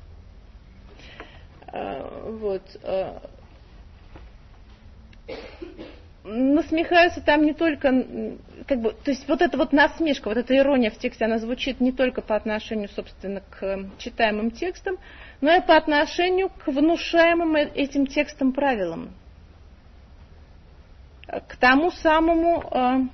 Вот. Насмехаются там не только, как бы, то есть вот эта вот насмешка, вот эта ирония в тексте, она звучит не только по отношению, собственно, к читаемым текстам, но и по отношению к внушаемым этим текстам правилам, к тому самому,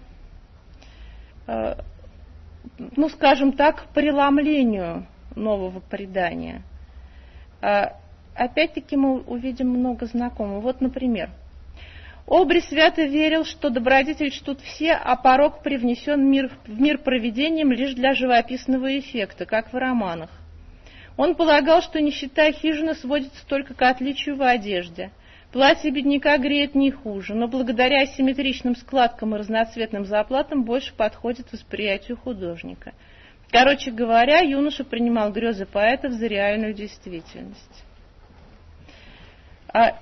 ну, скажем так, преломлению нового предания. Опять-таки мы увидим много знакомых. Вот, например, Обри свято верил, что добродетель чтут все, а порок привнесен в мир, в мир провидением лишь для живописного эффекта, как в романах. Он полагал, что нищета хижины сводится только к отличию в одежде. Платье бедняка греет не хуже, но благодаря асимметричным складкам и разноцветным заплатам больше подходит восприятию художника. Короче говоря, юноша принимал грезы поэтов за реальную действительность. А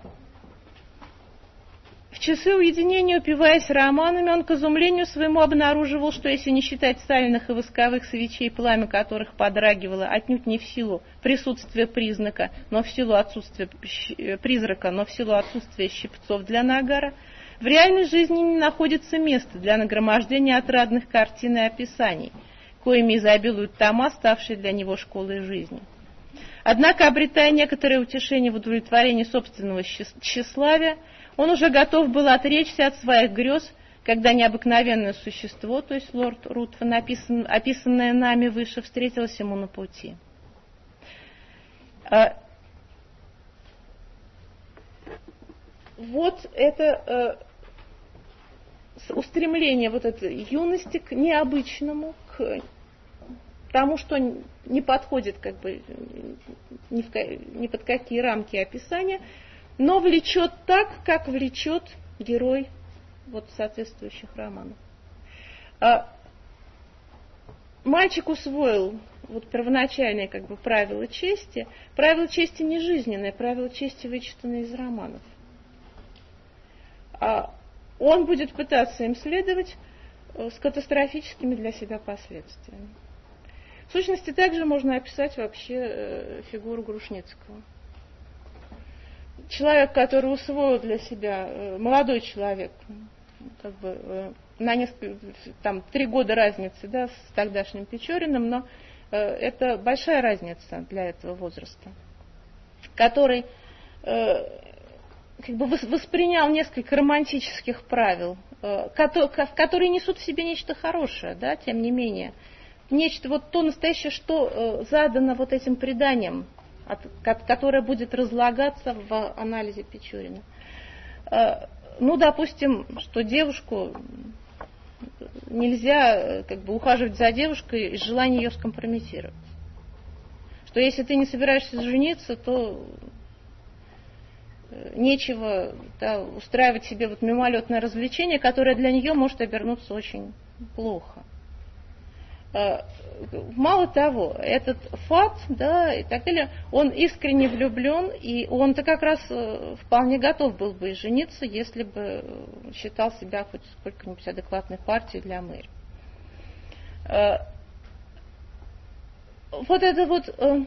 в часы уединения, упиваясь романами, он к изумлению своему обнаруживал, что если не считать сальных и восковых свечей, пламя которых подрагивало отнюдь не в силу присутствия признака, но в силу отсутствия призрака, но в силу отсутствия щипцов для нагара, в реальной жизни не находится места для нагромождения отрадных картин и описаний, коими изобилуют тома, ставшие для него школой жизни. Однако, обретая некоторое утешение в удовлетворении собственного тщеславия, он уже готов был отречься от своих грез, когда необыкновенное существо, то есть лорд Рутфен, описанное нами выше, встретилось ему на пути. Вот это устремление вот этой юности к необычному, к тому, что не подходит как бы ни, в, ни под какие рамки описания, но влечет так, как влечет герой вот соответствующих романов. А, мальчик усвоил вот первоначальные как бы правила чести. Правила чести не жизненные, правила чести вычитанные из романов. А, он будет пытаться им следовать с катастрофическими для себя последствиями. В сущности, также можно описать вообще фигуру Грушницкого. Человек, который усвоил для себя, молодой человек, как бы на несколько, там, три года разницы, да, с тогдашним Печориным, но это большая разница для этого возраста, который как бы воспринял несколько романтических правил, которые несут в себе нечто хорошее, да, тем не менее. Нечто, вот то настоящее, что э, задано вот этим преданием, от, которое будет разлагаться в анализе Печорина. Э, ну, допустим, что девушку нельзя как бы ухаживать за девушкой из желания ее скомпрометировать. Что если ты не собираешься жениться, то нечего, да, устраивать себе вот мимолетное развлечение, которое для нее может обернуться очень плохо. Мало того, этот фат, да, и так далее, он искренне влюблен, и он-то как раз вполне готов был бы жениться, если бы считал себя хоть сколько-нибудь адекватной партией для Мэри. Вот это вот э,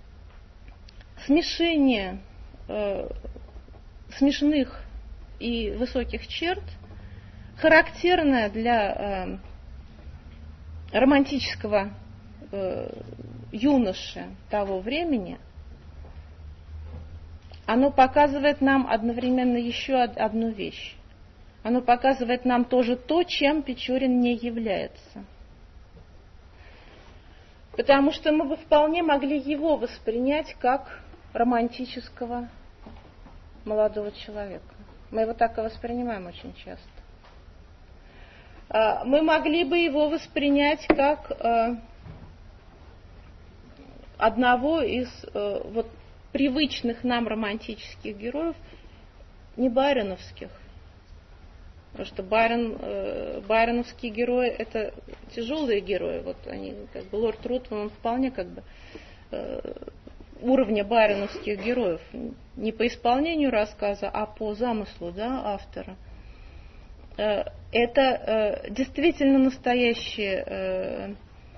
смешение э, смешных и высоких черт, характерное для э, романтического э, юноши того времени, оно показывает нам одновременно еще одну вещь. Оно показывает нам тоже то, чем Печорин не является. Потому что мы бы вполне могли его воспринять как романтического молодого человека. Мы его так и воспринимаем очень часто. Мы могли бы его воспринять как одного из вот привычных нам романтических героев, не байроновских. Потому что Байрон, э, байроновские герои это тяжелые герои. Вот они, как бы, лорд Рутван, он вполне как бы э, уровня байроновских героев. Не по исполнению рассказа, а по замыслу, да, автора. Э, это э, действительно настоящие э,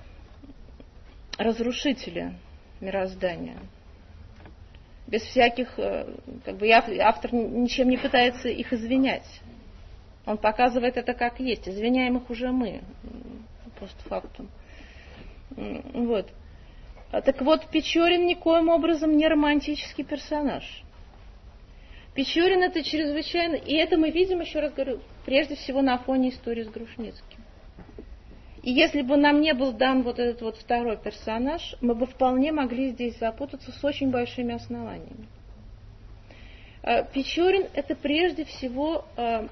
разрушители мироздания. Без всяких, э, как бы, автор ничем не пытается их извинять. Он показывает это как есть. Извиняем их уже мы, постфактум. Вот. Так вот, Печорин никоим образом не романтический персонаж. Печорин это чрезвычайно... И это мы видим, еще раз говорю, прежде всего на фоне истории с Грушницким. И если бы нам не был дан вот этот вот второй персонаж, мы бы вполне могли здесь запутаться с очень большими основаниями. Печорин это прежде всего...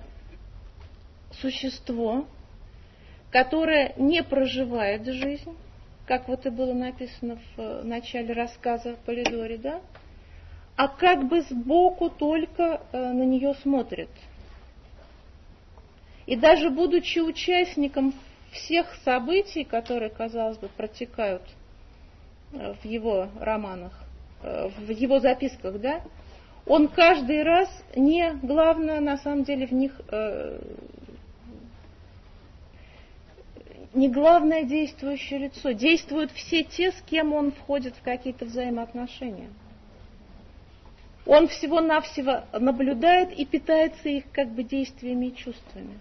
существо, которое не проживает жизнь, как вот и было написано в начале рассказа Полидори, да, а как бы сбоку только на нее смотрит. И даже будучи участником всех событий, которые, казалось бы, протекают в его романах, в его записках, да, он каждый раз не, главное, на самом деле, в них... не главное действующее лицо. Действуют все те, с кем он входит в какие-то взаимоотношения. Он всего-навсего наблюдает и питается их как бы действиями и чувствами.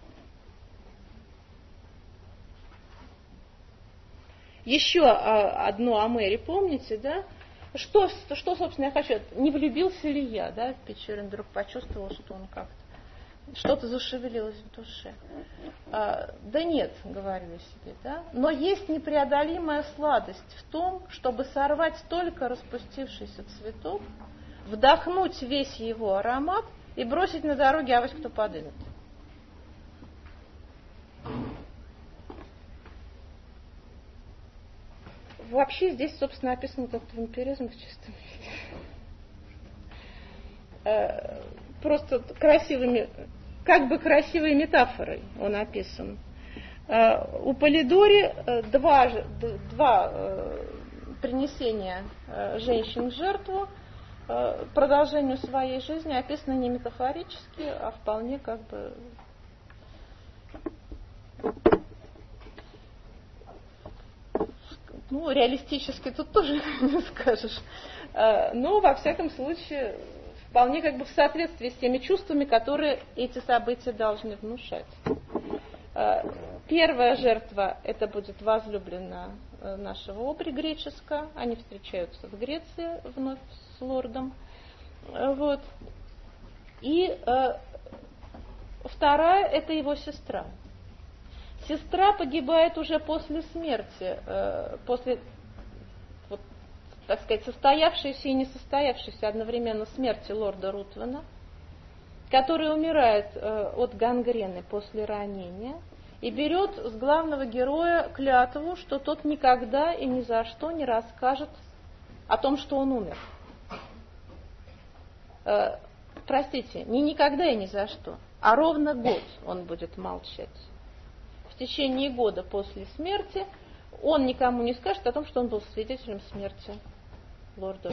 Еще одно о Мэри, помните, да? Что, что, собственно, я хочу? Не влюбился ли я, да? Печорин вдруг почувствовал, что он как-то что-то зашевелилось в душе. А, да нет, говорю я себе, да. Но есть непреодолимая сладость в том, чтобы сорвать только распустившийся цветок, вдохнуть весь его аромат и бросить на дороге, авось кто подымет. Вообще здесь, собственно, описан этот вампиризм в чистом виде. Просто красивыми, как бы красивой метафорой он описан. У Полидори два, два принесения женщин в жертву продолжению своей жизни описаны не метафорически, а вполне как бы ну, реалистически тут тоже не скажешь. Но, во всяком случае, вполне как бы в соответствии с теми чувствами, которые эти события должны внушать. Первая жертва, это будет возлюбленная нашего Обри греческая. Они встречаются в Греции вновь с лордом. Вот. И вторая, это его сестра. Сестра погибает уже после смерти, после, вот, так сказать, состоявшейся и несостоявшейся одновременно смерти лорда Рутвана, который умирает от гангрены после ранения и берет с главного героя клятву, что тот никогда и ни за что не расскажет о том, что он умер. Простите, не никогда и ни за что, а ровно год он будет молчать. В течение года после смерти он никому не скажет о том, что он был свидетелем смерти лорда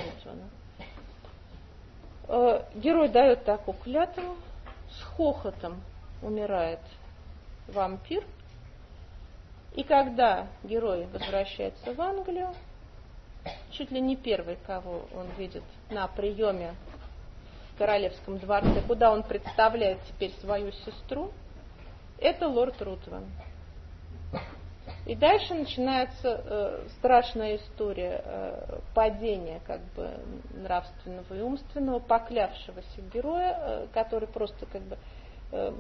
Рутвана. Герой дает такую клятву, с хохотом умирает вампир, и когда герой возвращается в Англию, чуть ли не первый, кого он видит на приеме в королевском дворце, куда он представляет теперь свою сестру, это лорд Рутван. И дальше начинается э, страшная история э, падения как бы нравственного и умственного, поклявшегося героя, э, который просто как бы э,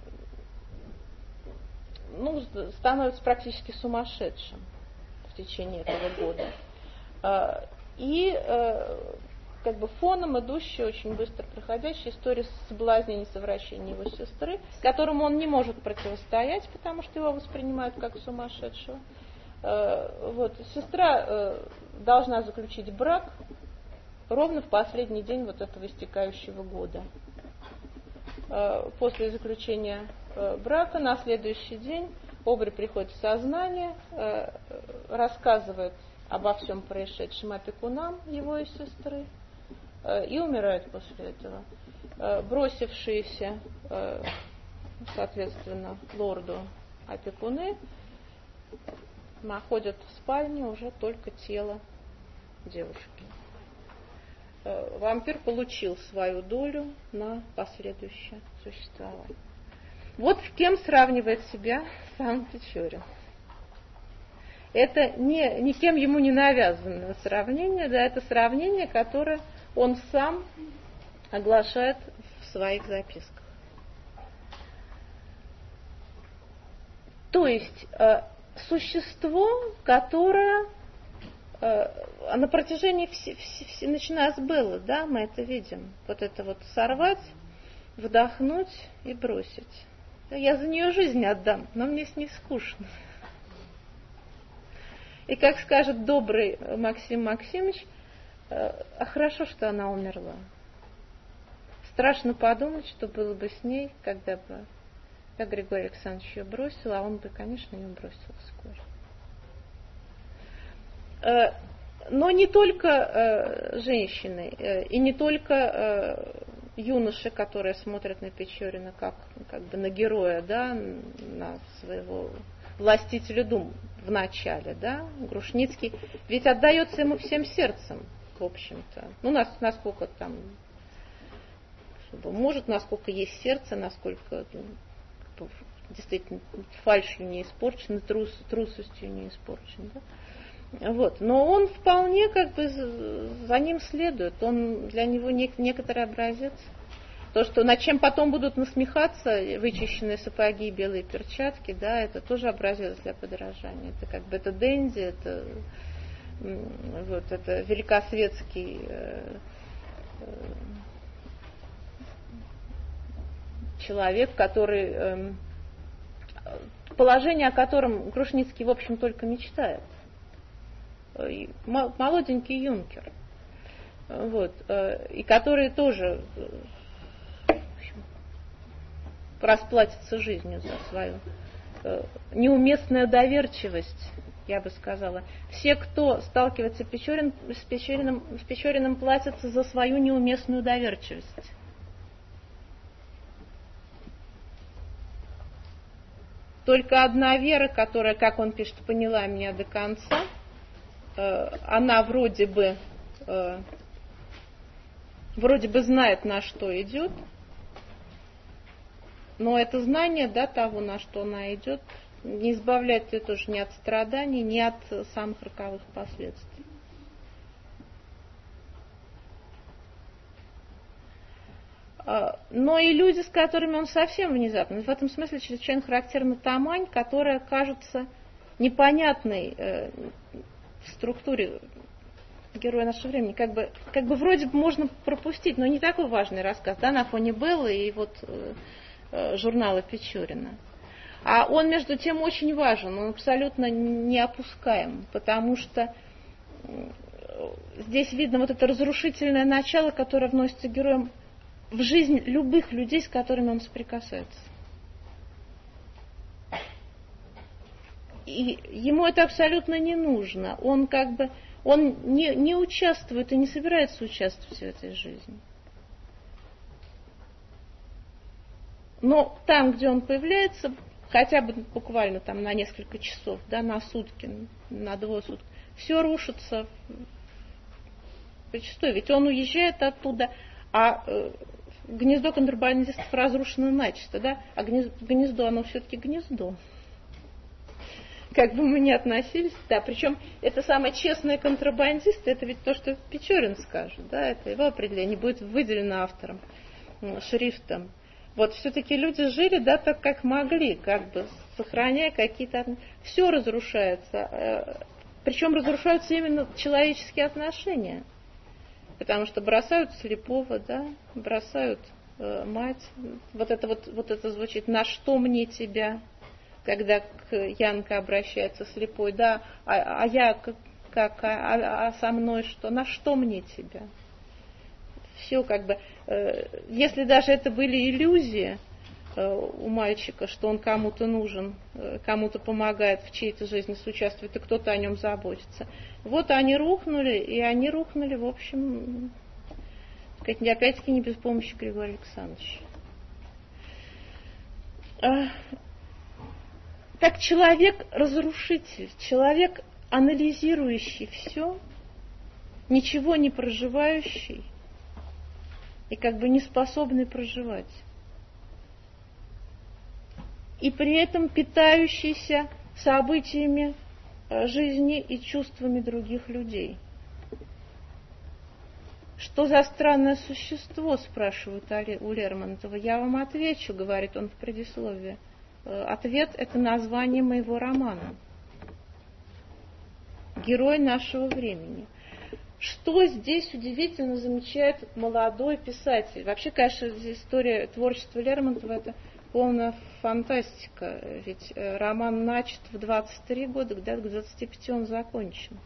ну, становится практически сумасшедшим в течение этого года. Э, и э, как бы фоном идущая, очень быстро проходящая история соблазнения и совращения его сестры, которому он не может противостоять, потому что его воспринимают как сумасшедшего. Вот. Сестра должна заключить брак ровно в последний день вот этого истекающего года. после заключения брака на следующий день Обри приходит в сознание, рассказывает обо всем происшедшем опекунам его и сестры и умирает после этого. Бросившиеся, соответственно, лорду опекуны находят в спальне уже только тело девушки. Вампир получил свою долю на последующее существование. Вот с кем сравнивает себя сам Печорин. Это не, никем ему не навязанное сравнение, да, это сравнение, которое он сам оглашает в своих записках. То есть э, существо, которое э, на протяжении, вс- вс- вс- начиная с Беллы, да, мы это видим, вот это вот сорвать, вдохнуть и бросить. Я за нее жизнь отдам, но мне с ней скучно. И как скажет добрый Максим Максимович, а хорошо, что она умерла. Страшно подумать, что было бы с ней, когда бы я, Григорий Александрович, ее бросил, а он бы, конечно, ее бросил вскоре. Но не только женщины и не только юноши, которые смотрят на Печорина как, как бы на героя, да, на своего властителя дум в начале, да, Грушницкий, ведь отдается ему всем сердцем, в общем-то. Ну, нас, насколько там может, насколько есть сердце, насколько ну, действительно фальшью не испорчен, трус, трусостью не испорчен, да. Вот. Но он вполне как бы за ним следует, он для него нек- некоторый образец. То, что над чем потом будут насмехаться, вычищенные сапоги и белые перчатки, да, это тоже образец для подражания. Это как бы это денди, это, вот, это великосветский э, э, человек, который, э, положение о котором Грушницкий, в общем, только мечтает. Молоденький юнкер, вот, э, и который тоже расплатится жизнью за свою э, неуместную доверчивость, я бы сказала. Все, кто сталкивается с, Печорин, с, Печориным, с Печориным, платятся за свою неуместную доверчивость. Только одна Вера, которая, как он пишет, поняла меня до конца, э, она вроде бы, э, вроде бы знает, на что идет, но это знание, да, того, на что она идет, не избавляет ее тоже ни от страданий, ни от самых роковых последствий. Но и люди, с которыми он совсем внезапно, в этом смысле чрезвычайно характерна Тамань, которая кажется непонятной э, в структуре героя нашего времени. Как бы, как бы вроде бы можно пропустить, но не такой важный рассказ, да, на фоне Беллы и вот э, журнала Печорина. А он, между тем, очень важен, он абсолютно не опускаем, потому что здесь видно вот это разрушительное начало, которое вносится героем в жизнь любых людей, с которыми он соприкасается. И ему это абсолютно не нужно. Он как бы он не, не участвует и не собирается участвовать в этой жизни. Но там, где он появляется, хотя бы буквально там на несколько часов, да, на сутки, на двое суток, все рушится почастую. Ведь он уезжает оттуда, а э, гнездо контрабандистов разрушено начисто, да, а гнездо, гнездо оно все-таки гнездо. Как бы мы ни относились, да, причем это самые честные контрабандисты, это ведь то, что Печорин скажет, да, это его определение, будет выделено автором, шрифтом. Вот все-таки люди жили, да, так как могли, как бы сохраняя какие-то... Все разрушается, причем разрушаются именно человеческие отношения, потому что бросают слепого, да, бросают э, мать. Вот это вот, вот это звучит: «На что мне тебя?» Когда к Янка обращается слепой, да, а, а я как, а, а со мной что? На что мне тебя? Все как бы, э, если даже это были иллюзии э, у мальчика, что он кому-то нужен, э, кому-то помогает в чьей-то жизни соучаствует, и кто-то о нем заботится. Вот они рухнули, и они рухнули, в общем, сказать, опять-таки не без помощи Григория Александровича. А, как человек-разрушитель, человек, анализирующий все, ничего не проживающий и как бы не способный проживать. И при этом питающийся событиями жизни и чувствами других людей. Что за странное существо, спрашивают у Лермонтова. Я вам отвечу, говорит он в предисловии. Ответ – это название моего романа. Герой нашего времени. Что здесь удивительно замечает молодой писатель? Вообще, конечно, история творчества Лермонтова – это полная фантастика. Ведь роман начат в двадцать три года, где-то к двадцати пяти он закончен.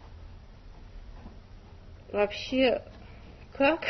Вообще, как?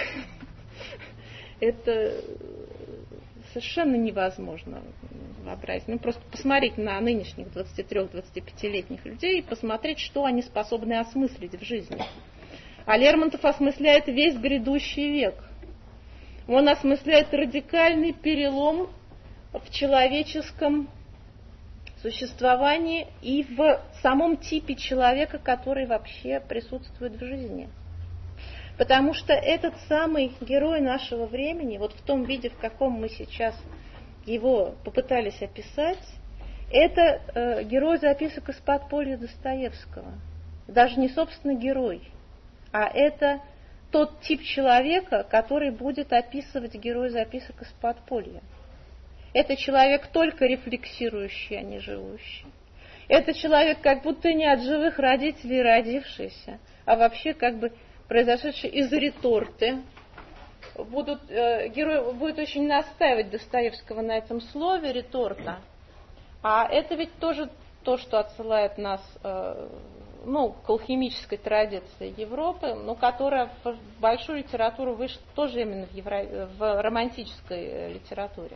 Это совершенно невозможно вообразить. Ну, просто посмотреть на нынешних двадцати трёх - двадцати пятилетних людей и посмотреть, что они способны осмыслить в жизни. А Лермонтов осмысляет весь грядущий век. Он осмысляет радикальный перелом в человеческом существовании и в самом типе человека, который вообще присутствует в жизни. Потому что этот самый герой нашего времени, вот в том виде, в каком мы сейчас его попытались описать, это э, герой записок из подполья Достоевского. Даже не собственно герой, а это тот тип человека, который будет описывать герой записок из подполья. Это человек только рефлексирующий, а не живущий. Это человек как будто не от живых родителей родившийся, а вообще как бы произошедший из реторты. Будут, э, герой будет очень настаивать Достоевского на этом слове реторта. А это ведь тоже то, что отсылает нас э, ну, к алхимической традиции Европы, но которая в большую литературу вышла тоже именно в, евро... в романтической литературе.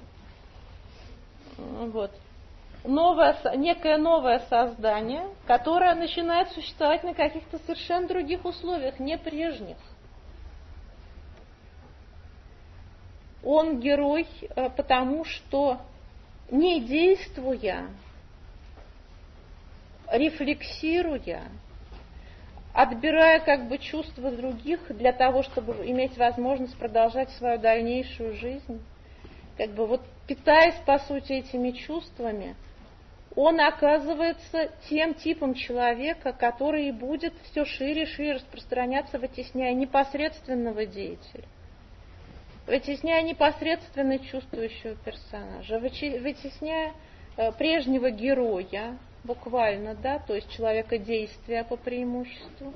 Вот. Новое, некое новое создание, которое начинает существовать на каких-то совершенно других условиях, не прежних. Он герой, потому что, не действуя, рефлексируя, отбирая как бы чувства других для того, чтобы иметь возможность продолжать свою дальнейшую жизнь, как бы вот питаясь, по сути, этими чувствами, он оказывается тем типом человека, который будет все шире и шире распространяться, вытесняя непосредственного деятеля, вытесняя непосредственно чувствующего персонажа, вытесняя прежнего героя, буквально, да, то есть человека действия по преимуществу.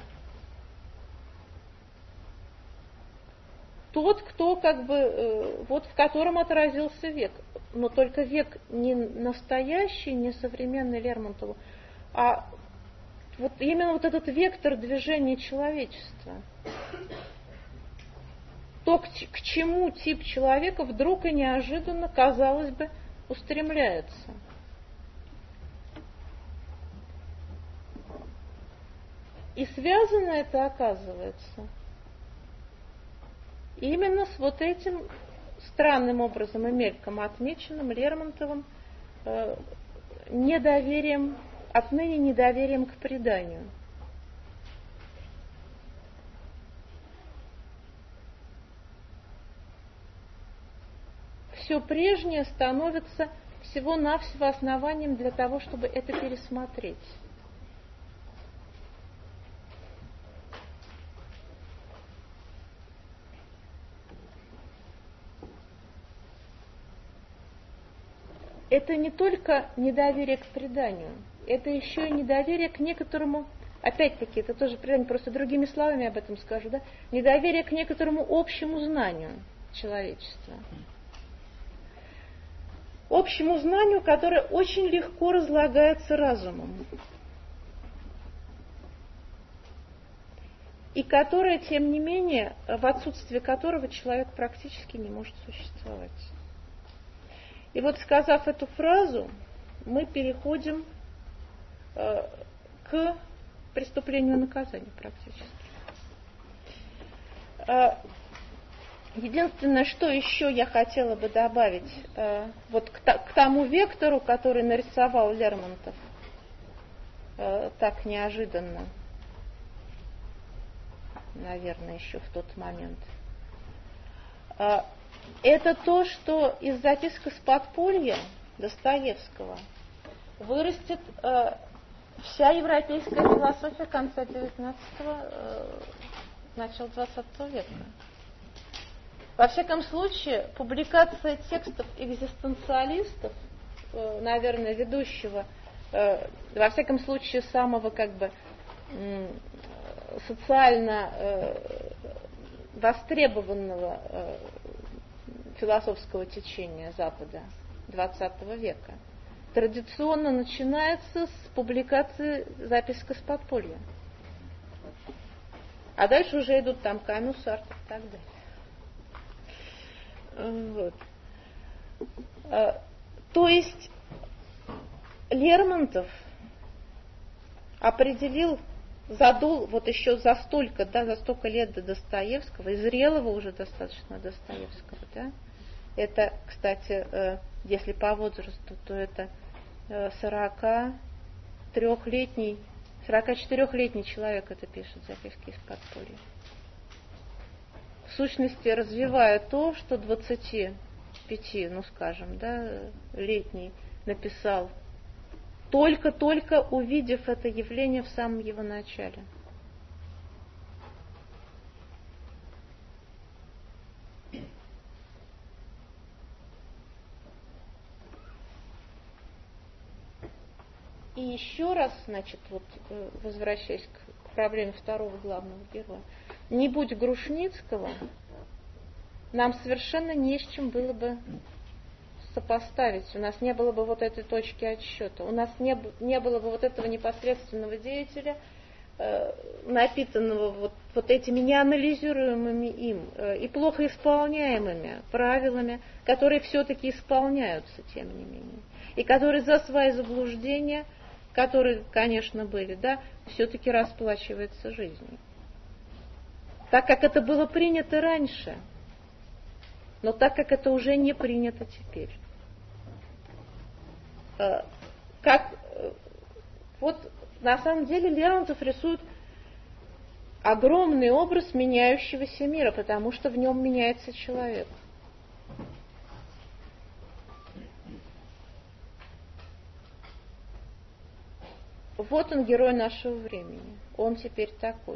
Тот, кто как бы, вот в котором отразился век. Но только век не настоящий, не современный Лермонтову, а вот именно вот этот вектор движения человечества. То, к, к чему тип человека вдруг и неожиданно, казалось бы, устремляется. И связано это, оказывается, именно с вот этим странным образом и мельком отмеченным Лермонтовым э, недоверием, отныне недоверием к преданию. Все прежнее становится всего-навсего основанием для того, чтобы это пересмотреть. Это не только недоверие к преданию, это еще и недоверие к некоторому, опять-таки, это тоже предание, просто другими словами об этом скажу, да, недоверие к некоторому общему знанию человечества. Общему знанию, которое очень легко разлагается разумом. и которое, тем не менее, в отсутствие которого человек практически не может существовать. И вот, сказав эту фразу, мы переходим э, к преступлению наказания практически. Э, единственное, что еще я хотела бы добавить э, вот к, к тому вектору, который нарисовал Лермонтов э, так неожиданно, наверное, еще в тот момент. Э, это то, что из записок из подполья Достоевского вырастет э, вся европейская философия конца девятнадцатого, э, начала двадцатого века. Во всяком случае, публикация текстов экзистенциалистов, э, наверное, ведущего, э, во всяком случае, самого как бы э, социально э, востребованного э, философского течения Запада двадцатого века, традиционно начинается с публикации записок из подполья. А дальше уже идут там Камю, Сартр и так далее. Вот. То есть Лермонтов определил, задул вот еще за столько, да, за столько лет до Достоевского, и зрелого уже достаточно Достоевского, да. Это, кстати, если по возрасту, то это сорокатрёхлетний, сорокачетырёхлетний человек это пишет, записки из подполья. В сущности, развивая то, что двадцати пяти, ну скажем, да, летний написал, только-только увидев это явление в самом его начале. И еще раз, значит, вот возвращаясь к проблеме второго главного героя, не будь Грушницкого, нам совершенно не с чем было бы сопоставить. У нас не было бы вот этой точки отсчета. У нас не, не было бы вот этого непосредственного деятеля, э, напитанного вот, вот этими неанализируемыми им э, и плохо исполняемыми правилами, которые все-таки исполняются, тем не менее. И которые за свои заблуждения, которые, конечно, были, да, все-таки расплачивается жизнью. Так как это было принято раньше, но так как это уже не принято теперь. Как, вот на самом деле Лермонтов рисует огромный образ меняющегося мира, потому что в нем меняется человек. Вот он, герой нашего времени. Он теперь такой.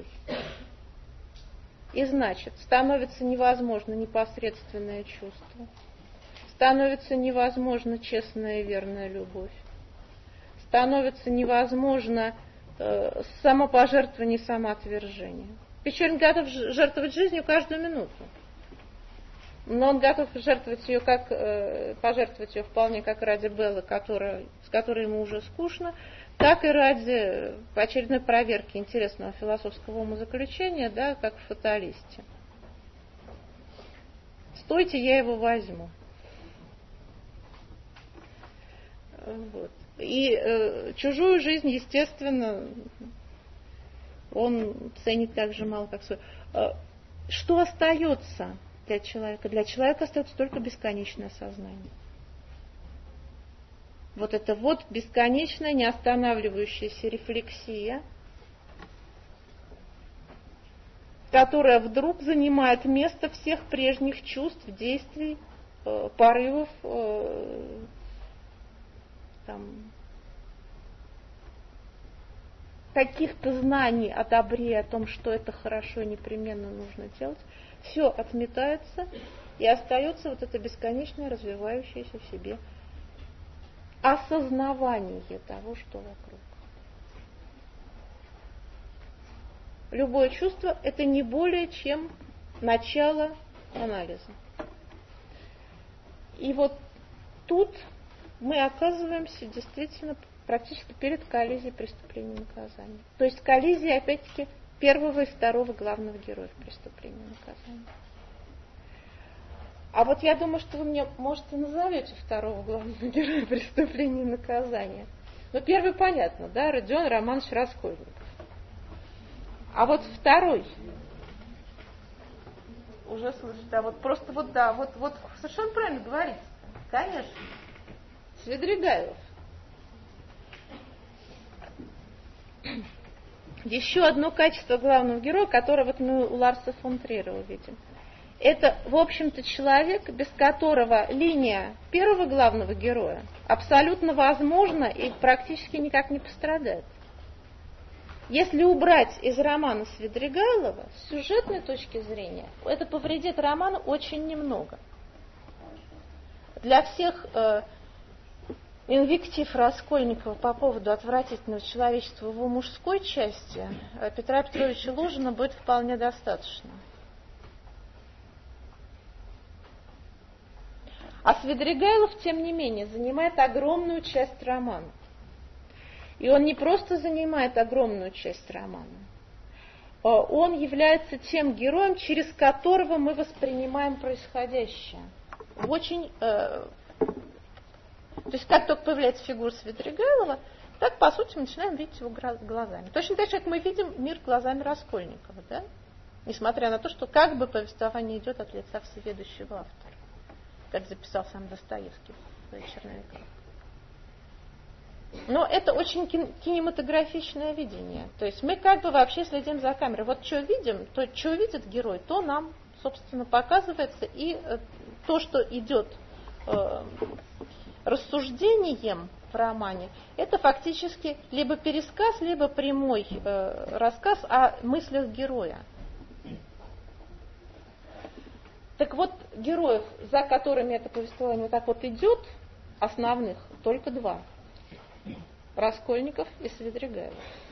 И значит, становится невозможно непосредственное чувство. Становится невозможно честная и верная любовь. Становится невозможно э, самопожертвование и самоотвержение. Печорин готов жертвовать жизнью каждую минуту. Но он готов жертвовать ее как, э, пожертвовать ее вполне как ради Беллы, которая, с которой ему уже скучно, так и ради очередной проверки интересного философского умозаключения, да, как в «Фаталисте». Стойте, я его возьму. Вот. И э, чужую жизнь, естественно, он ценит так же мало, как свою. Э, что остается для человека? Для человека остается только бесконечное сознание. Вот это вот бесконечная, неостанавливающаяся рефлексия, которая вдруг занимает место всех прежних чувств, действий, э, порывов, э, там, каких-то знаний о добре, о том, что это хорошо и непременно нужно делать. Все отметается, и остается вот это бесконечное, развивающееся в себе осознавание того, что вокруг. Любое чувство – это не более чем начало анализа. И вот тут мы оказываемся действительно практически перед коллизией преступления и наказания. То есть коллизия, опять-таки, первого и второго главных героев преступления и наказания. А вот я думаю, что вы мне, может, и назовете второго главного героя преступления и наказания. Ну, первый понятно, да, Родион Романович Раскольников. А вот второй, уже слышите, а вот просто вот да, вот, вот совершенно правильно говорите, конечно, Свидригайлов. Еще одно качество главного героя, которое вот мы у Ларса фон Триера увидим. Это, в общем-то, человек, без которого линия первого главного героя абсолютно возможна и практически никак не пострадает. Если убрать из романа Свидригайлова, с сюжетной точки зрения, это повредит роману очень немного. Для всех э, инвектив Раскольникова по поводу отвратительного человечества в его мужской части э, Петра Петровича Лужина будет вполне достаточно. А Свидригайлов, тем не менее, занимает огромную часть романа. И он не просто занимает огромную часть романа, он является тем героем, через которого мы воспринимаем происходящее. Очень, э, то есть как только появляется фигура Свидригайлова, так, по сути, мы начинаем видеть его глазами. Точно так же, как мы видим мир глазами Раскольникова, да? Несмотря на то, что как бы повествование идет от лица всеведущего автора, как записал сам Достоевский в «Черновиках». Но это очень кинематографичное видение. То есть мы как бы вообще следим за камерой. Вот что видим, то, что видит герой, то нам, собственно, показывается. И то, что идет э, рассуждением в романе, это фактически либо пересказ, либо прямой э, рассказ о мыслях героя. Так вот, героев, за которыми это повествование вот так вот идет, основных, только два. Раскольников и Свидригайлов.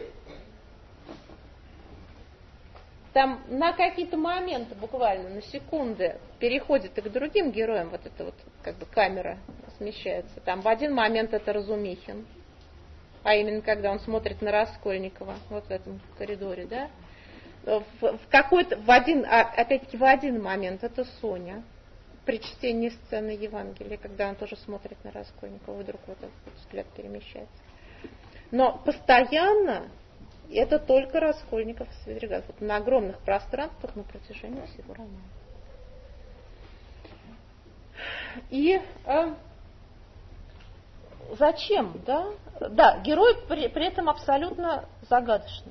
Там на какие-то моменты, буквально на секунды, переходит и к другим героям, вот эта вот как бы камера смещается. Там в один момент это Разумихин, а именно когда он смотрит на Раскольникова, вот в этом коридоре, да. В, в какой-то, в один, опять-таки в один момент это Соня, при чтении сцены Евангелия, когда он тоже смотрит на Раскольникова, вдруг вот этот взгляд перемещается. Но постоянно это только Раскольников и Свидригайлов. Вот на огромных пространствах на протяжении всего романа. И э, зачем, да? Да, герой при, при этом абсолютно загадочный.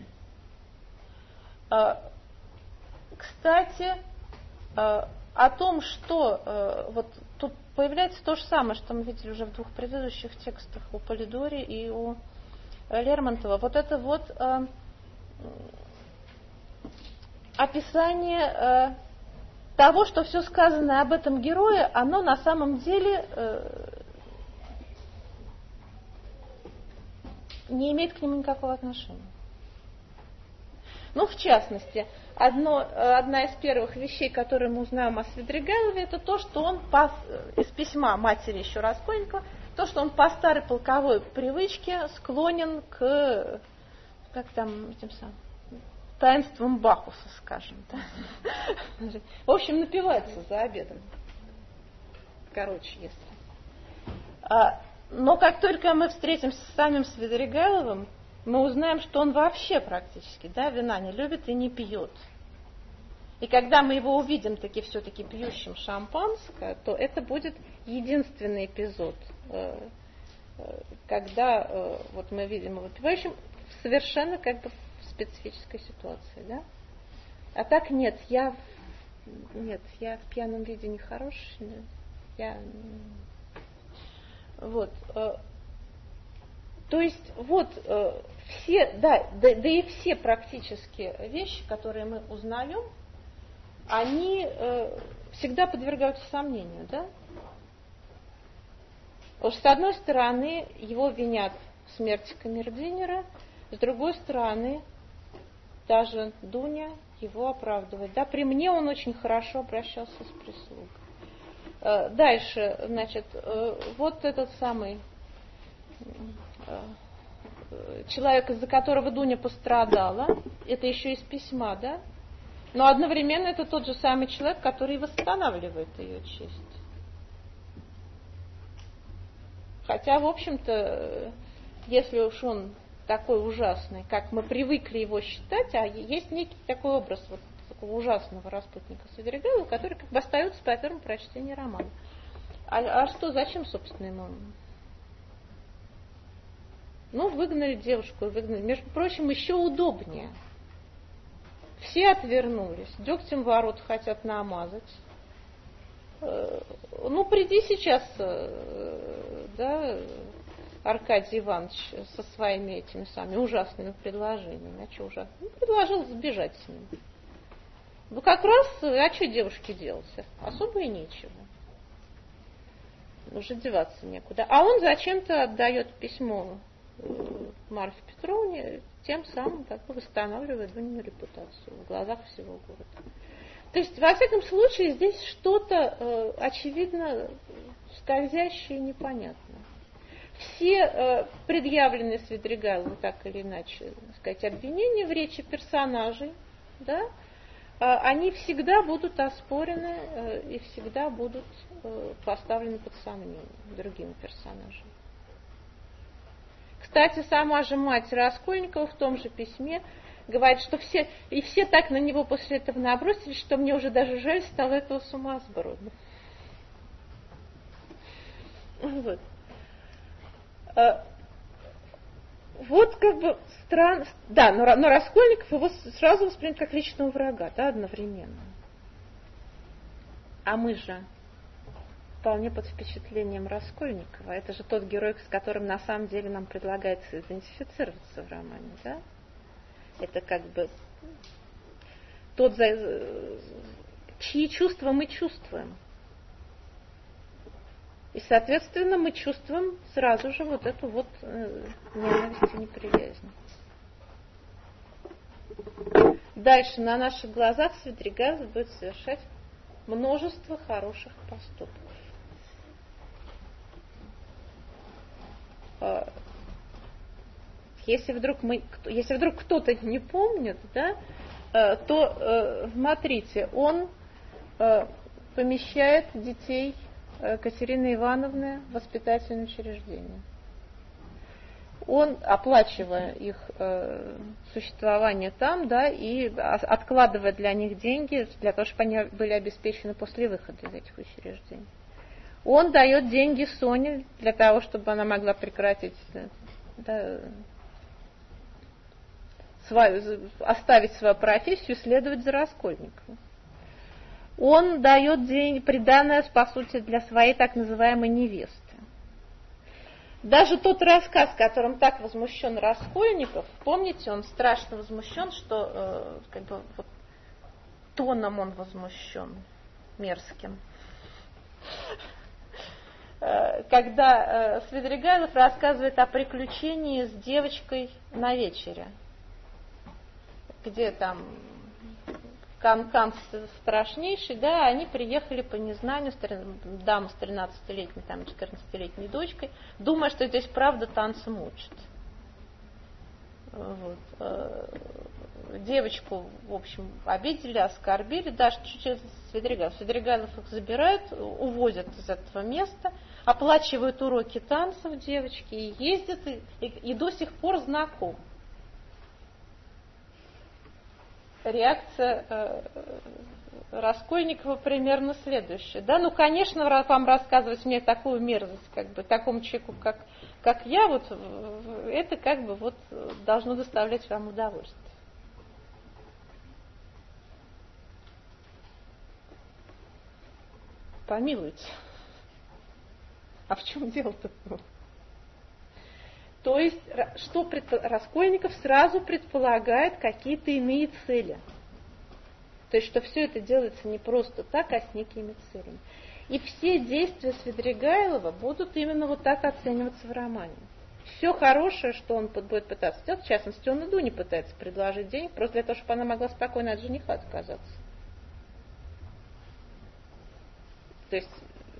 Э, кстати, э, о том, что э, вот тут появляется то же самое, что мы видели уже в двух предыдущих текстах у Полидори и у э, Лермонтова. Вот это вот э, описание э, того, что все сказанное об этом герое, оно на самом деле э, не имеет к нему никакого отношения. Ну, в частности, одно, одна из первых вещей, которые мы узнаем о Свидригайлове, это то, что он по, из письма матери еще Раскольникова, то, что он по старой полковой привычке склонен к, как там, этим самым, таинствам Бакуса, скажем. Да? В общем, напивается за обедом. Короче, если. Но как только мы встретимся с самим Свидригайловым, мы узнаем, что он вообще практически, да, вина не любит и не пьет. И когда мы его увидим таки все-таки пьющим шампанское, то это будет единственный эпизод, когда вот мы видим его пьющим совершенно как бы в специфической ситуации, да. А так нет, я нет, я в пьяном виде не хорош, я вот. То есть вот э, все, да, да, да и все практически вещи, которые мы узнаем, они э, всегда подвергаются сомнению, да? Потому что с одной стороны его винят в смерти камердинера, с другой стороны даже Дуня его оправдывает. Да, при мне он очень хорошо обращался с прислугой. Э, дальше, значит, э, вот этот самый человек, из-за которого Дуня пострадала, это еще из письма, да? Но одновременно это тот же самый человек, который восстанавливает ее честь. Хотя, в общем-то, если уж он такой ужасный, как мы привыкли его считать, а есть некий такой образ вот такого ужасного распутника Свидригайлова, который как бы остается по первому прочтению романа. А, а что, зачем, собственно, ему? Ну, выгнали девушку, выгнали. Между прочим, еще удобнее. Все отвернулись, дегтем ворот хотят намазать. Ну, приди сейчас, да, Аркадий Иванович со своими этими самыми ужасными предложениями. А что ужасно? Ну, предложил сбежать с ним. Ну, как раз, а что девушке делать? Особо и нечего. Уже деваться некуда. А он зачем-то отдает письмо Марфе Петровне, тем самым как бы восстанавливает Дунину репутацию в глазах всего города. То есть, во всяком случае, здесь что-то э, очевидно скользящее и непонятное. Все э, предъявленные Свидригайлову так или иначе, так сказать, обвинения в речи персонажей, да, э, они всегда будут оспорены э, и всегда будут э, поставлены под сомнение другими персонажами. Кстати, сама же мать Раскольникова в том же письме говорит, что все, и все так на него после этого набросились, что мне уже даже жаль стало этого сумасброда. Вот. Вот как бы странно. Да, но, но Раскольников его сразу воспринимает как личного врага, да, одновременно. А мы же вполне под впечатлением Раскольникова. Это же тот герой, с которым на самом деле нам предлагается идентифицироваться в романе, да? Это как бы тот, чьи чувства мы чувствуем. И, соответственно, мы чувствуем сразу же вот эту вот ненависть и неприязнь. Дальше на наших глазах Свидригайлов будет совершать множество хороших поступков. Если вдруг, мы, если вдруг кто-то не помнит, да, то, смотрите, он помещает детей Катерины Ивановны в воспитательное учреждение. Он, оплачивая их существование там, да, и откладывая для них деньги, для того, чтобы они были обеспечены после выхода из этих учреждений. Он дает деньги Соне для того, чтобы она могла прекратить, да, свою, оставить свою профессию и следовать за Раскольниковым. Он дает деньги, приданое, по сути, для своей так называемой невесты. Даже тот рассказ, которым так возмущен Раскольников, помните, он страшно возмущен, что э, как бы, вот, тоном он возмущен, мерзким. Когда Свидригайлов рассказывает о приключении с девочкой на вечере, где там канкан страшнейший, да, они приехали по незнанию, дама с тринадцатилетней, там, четырнадцатилетней дочкой, думая, что здесь правда танцем учат. Вот. Девочку, в общем, обидели, оскорбили, даже чуть-чуть Свидригайлов. Свидригайлов их забирают, увозят из этого места, оплачивают уроки танцев девочки и ездят, и, и, и до сих пор знаком. Реакция э, Раскольникова примерно следующая. Да, ну, конечно, вам рассказывать мне такую мерзость, как бы, такому человеку, как, как я, вот, это как бы вот должно доставлять вам удовольствие. Помилуйте. А в чем дело-то? То есть, что предпо... Раскольников сразу предполагает какие-то иные цели. То есть, что все это делается не просто так, а с некими целями. И все действия Свидригайлова будут именно вот так оцениваться в романе. Все хорошее, что он будет пытаться сделать, в частности, он и Дуне пытается предложить денег, просто для того, чтобы она могла спокойно от жениха отказаться. То есть,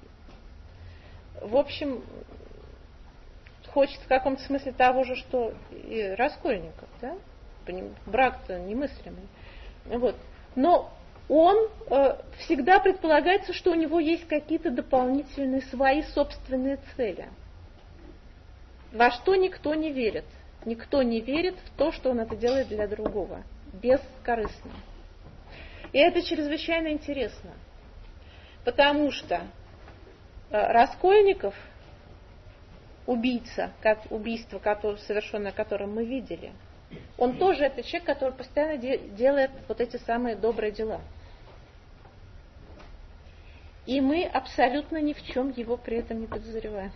в общем, хочет в каком-то смысле того же, что и Раскольников, да? брак-то немыслимый. Вот. Но он э, всегда предполагается, что у него есть какие-то дополнительные свои собственные цели. Во что никто не верит. Никто не верит в то, что он это делает для другого. Бескорыстно. И это чрезвычайно интересно. Потому что э, Раскольников, убийца, как, убийство, которое, совершенное которым мы видели, он тоже это человек, который постоянно де- делает вот эти самые добрые дела. И мы абсолютно ни в чем его при этом не подозреваем.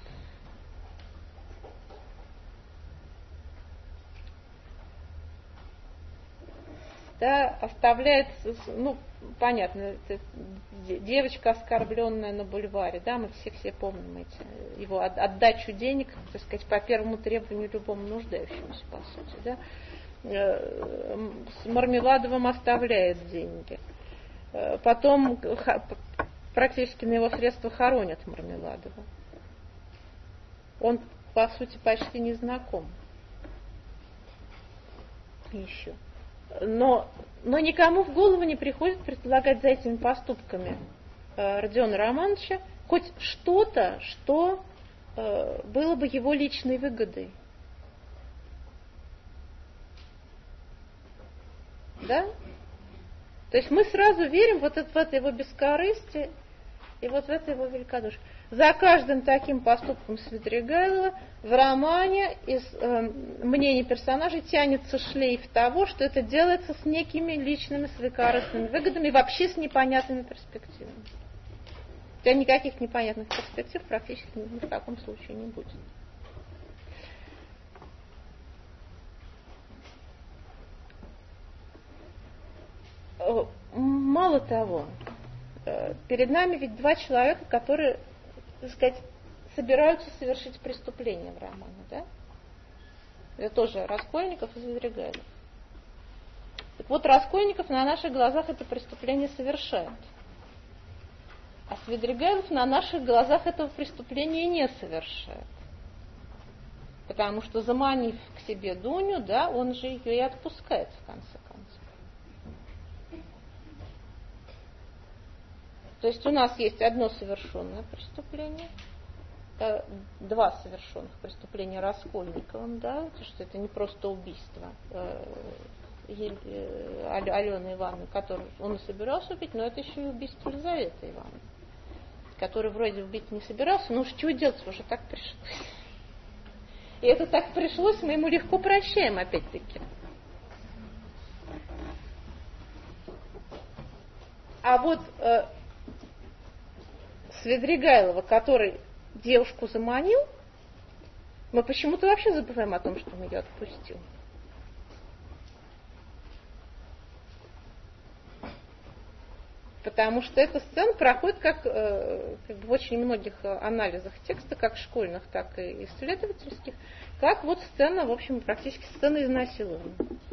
Да, оставляет, ну, понятно, это девочка, оскорбленная на бульваре, да, мы все-все помним эти, его отдачу денег, так сказать, по первому требованию любому нуждающемуся, по сути, да. С Мармеладовым оставляет деньги. Потом практически на его средства хоронят Мармеладова. Он, по сути, почти не знаком. Еще. Но, но никому в голову не приходит предполагать за этими поступками э, Родиона Романовича хоть что-то, что э, было бы его личной выгодой. Да? То есть мы сразу верим вот в это его бескорыстие и вот в это его великодушие. За каждым таким поступком Свидригайлова в романе из э, мнений персонажей тянется шлейф того, что это делается с некими личными своекорыстными выгодами, вообще с непонятными перспективами. Хотя никаких непонятных перспектив практически ни в каком случае не будет. Мало того, перед нами ведь два человека, которые, так сказать, собираются совершить преступление в романе, да? Это тоже Раскольников и Свидригайлов. Так вот, Раскольников на наших глазах это преступление совершает. А Свидригайлов на наших глазах этого преступления не совершает. Потому что, заманив к себе Дуню, да, он же ее и отпускает в конце концов. То есть у нас есть одно совершенное преступление, э, два совершенных преступления Раскольниковым, да, что это не просто убийство э, э, Алены Ивановны, которую он и собирался убить, но это еще и убийство Елизаветы Ивановны, который вроде убить не собирался, но уж чего делать, уже так пришлось. И это так пришлось, мы ему легко прощаем, опять-таки. А вот э, Свидригайлова, который девушку заманил, мы почему-то вообще забываем о том, что он ее отпустил. Потому что эта сцена проходит как, э, как бы в очень многих анализах текста, как школьных, так и исследовательских, как вот сцена, в общем, практически сцена изнасилования.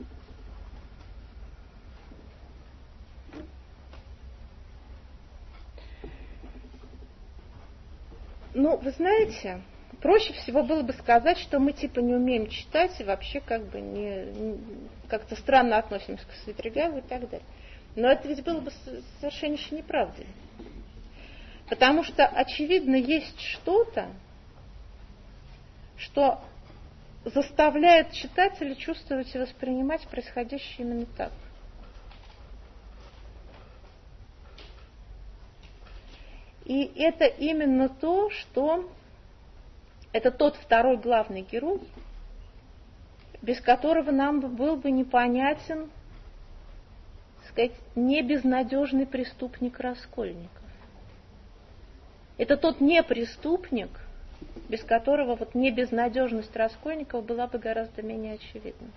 Ну, вы знаете, проще всего было бы сказать, что мы типа не умеем читать и вообще как бы не, не как-то странно относимся к Свидригайлову и так далее. Но это ведь было бы совершеннейшей неправдой. Потому что, очевидно, есть что-то, что заставляет читателя чувствовать и воспринимать происходящее именно так. И это именно то, что это тот второй главный герой, без которого нам был бы непонятен, так сказать, не безнадежный преступник Раскольников. Это тот не преступник, без которого вот небезнадежность Раскольникова была бы гораздо менее очевидна.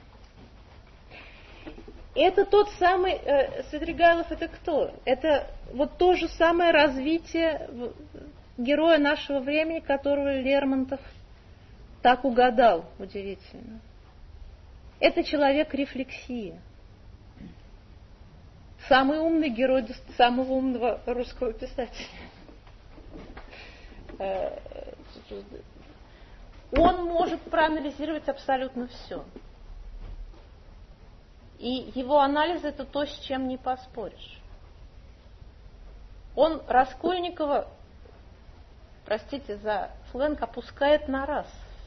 Это тот самый, э, Свидригайлов это кто? Это вот то же самое развитие героя нашего времени, которого Лермонтов так угадал, удивительно. Это человек рефлексии. Самый умный герой самого умного русского писателя. Он может проанализировать абсолютно все. И его анализ – это то, с чем не поспоришь. Он Раскольникова, простите за сленг, опускает на раз.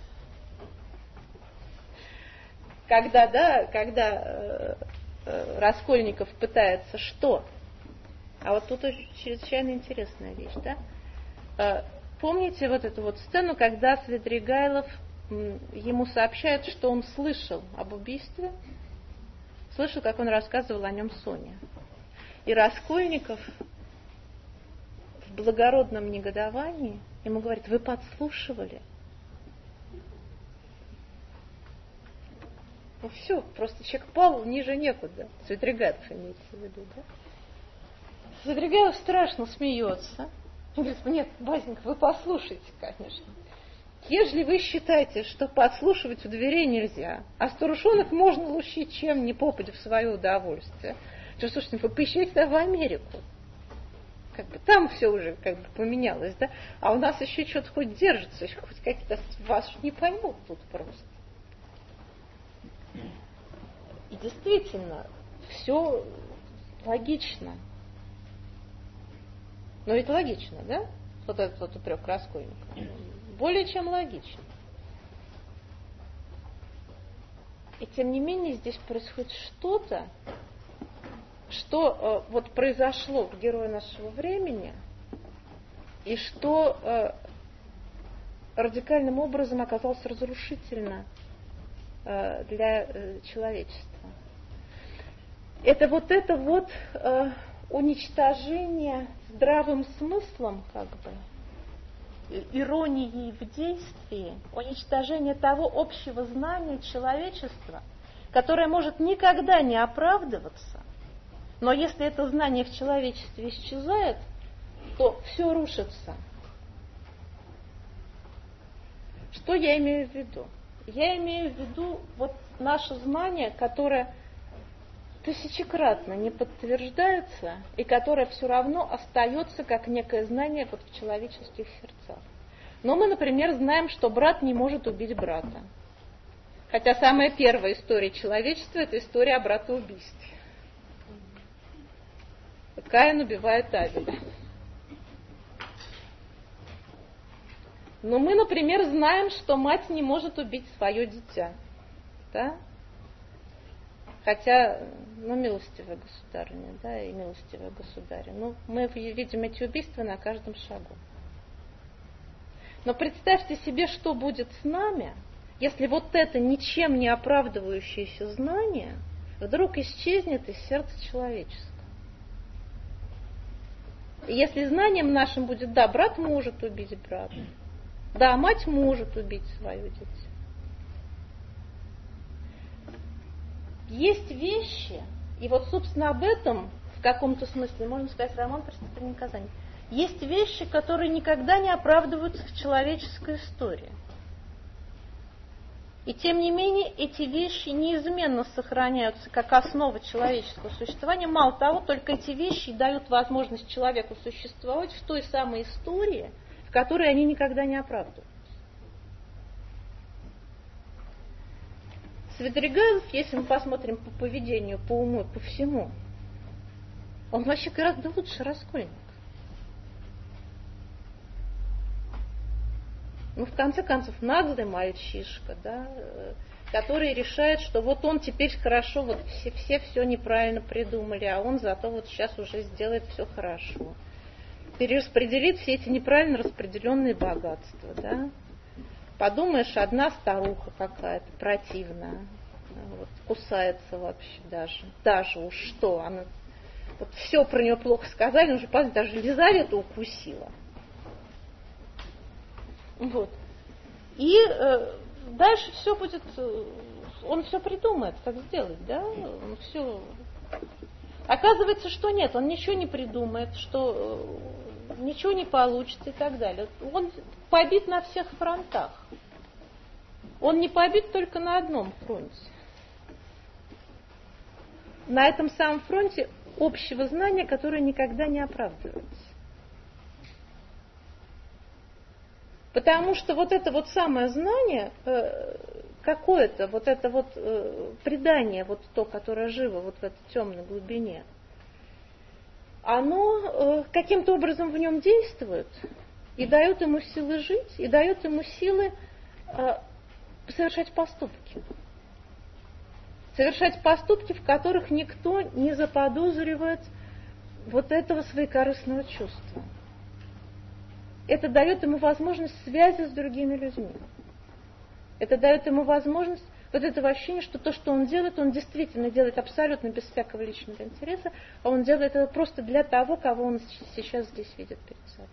Когда, да, когда э, э, Раскольников пытается что? А вот тут очень чрезвычайно интересная вещь, да? Э, помните вот эту вот сцену, когда Свидригайлов м, ему сообщает, что он слышал об убийстве, слышал, как он рассказывал о нем Соне. И Раскольников в благородном негодовании ему говорит: вы подслушивали? Ну все, просто человек пал ниже некуда. Свидригайлов имеется в виду, да? Свидригайлов страшно смеется. Он говорит: нет, Базенька, вы послушайте, конечно. Ежели вы считаете, что подслушивать у дверей нельзя, а старушонок можно лущить чем ни попадя в свое удовольствие, то, слушайте, вы поезжайте в Америку. Как бы там все уже как бы поменялось, да? А у нас еще что-то хоть держится, еще хоть какие-то вас не поймут тут просто. И действительно, все логично. Но ведь логично, да? Вот этот вот упрек Раскольникова. Более чем логично. И тем не менее здесь происходит что-то, что э, вот произошло в «Герое нашего времени», и что э, радикальным образом оказалось разрушительно э, для э, человечества. Это вот это вот э, уничтожение здравым смыслом, как бы, иронией в действии, уничтожение того общего знания человечества, которое может никогда не оправдываться, но если это знание в человечестве исчезает, то все рушится. Что я имею в виду? Я имею в виду вот наше знание, которое тысячекратно не подтверждается и которое все равно остается как некое знание вот в человеческих сердцах. Но мы, например, знаем, что брат не может убить брата. Хотя самая первая история человечества – это история о братоубийстве. Каин убивает Авеля. Но мы, например, знаем, что мать не может убить свое дитя. Да? Хотя, ну, милостивая государыня, да, и милостивая государя. Ну, мы видим эти убийства на каждом шагу. Но представьте себе, что будет с нами, если вот это ничем не оправдывающееся знание вдруг исчезнет из сердца человеческого. И если знанием нашим будет: да, брат может убить брата, да, мать может убить свое дитя. Есть вещи, и вот, собственно, об этом в каком-то смысле можно сказать роман «Преступление и наказание». Есть вещи, которые никогда не оправдываются в человеческой истории. И тем не менее, эти вещи неизменно сохраняются как основа человеческого существования. Мало того, только эти вещи дают возможность человеку существовать в той самой истории, в которой они никогда не оправдываются. Свидригайлов, если мы посмотрим по поведению, по уму, по всему, он вообще гораздо лучше Раскольникова. Ну, в конце концов, наглый мальчишка, да, который решает, что вот он теперь хорошо, вот все, все все неправильно придумали, а он зато вот сейчас уже сделает все хорошо. Перераспределит все эти неправильно распределенные богатства, да. Подумаешь, одна старуха какая-то противная, вот, кусается вообще даже, даже уж что, она, вот все про нее плохо сказали, уже даже Елизавету укусила. Вот. И э, дальше все будет, э, он все придумает, как сделать, да, он все. Оказывается, что нет, он ничего не придумает, что э, ничего не получится и так далее. Он побит на всех фронтах. Он не побит только на одном фронте. На этом самом фронте общего знания, которое никогда не оправдывается. Потому что вот это вот самое знание, какое-то вот это вот э, предание, вот то, которое живо вот в этой темной глубине, оно э, каким-то образом в нем действует и дает ему силы жить, и дает ему силы э, совершать поступки. Совершать поступки, в которых никто не заподозривает вот этого своекорыстного чувства. Это дает ему возможность связи с другими людьми. Это дает ему возможность вот этого ощущения, что то, что он делает, он действительно делает абсолютно без всякого личного интереса, а он делает это просто для того, кого он сейчас здесь видит перед собой.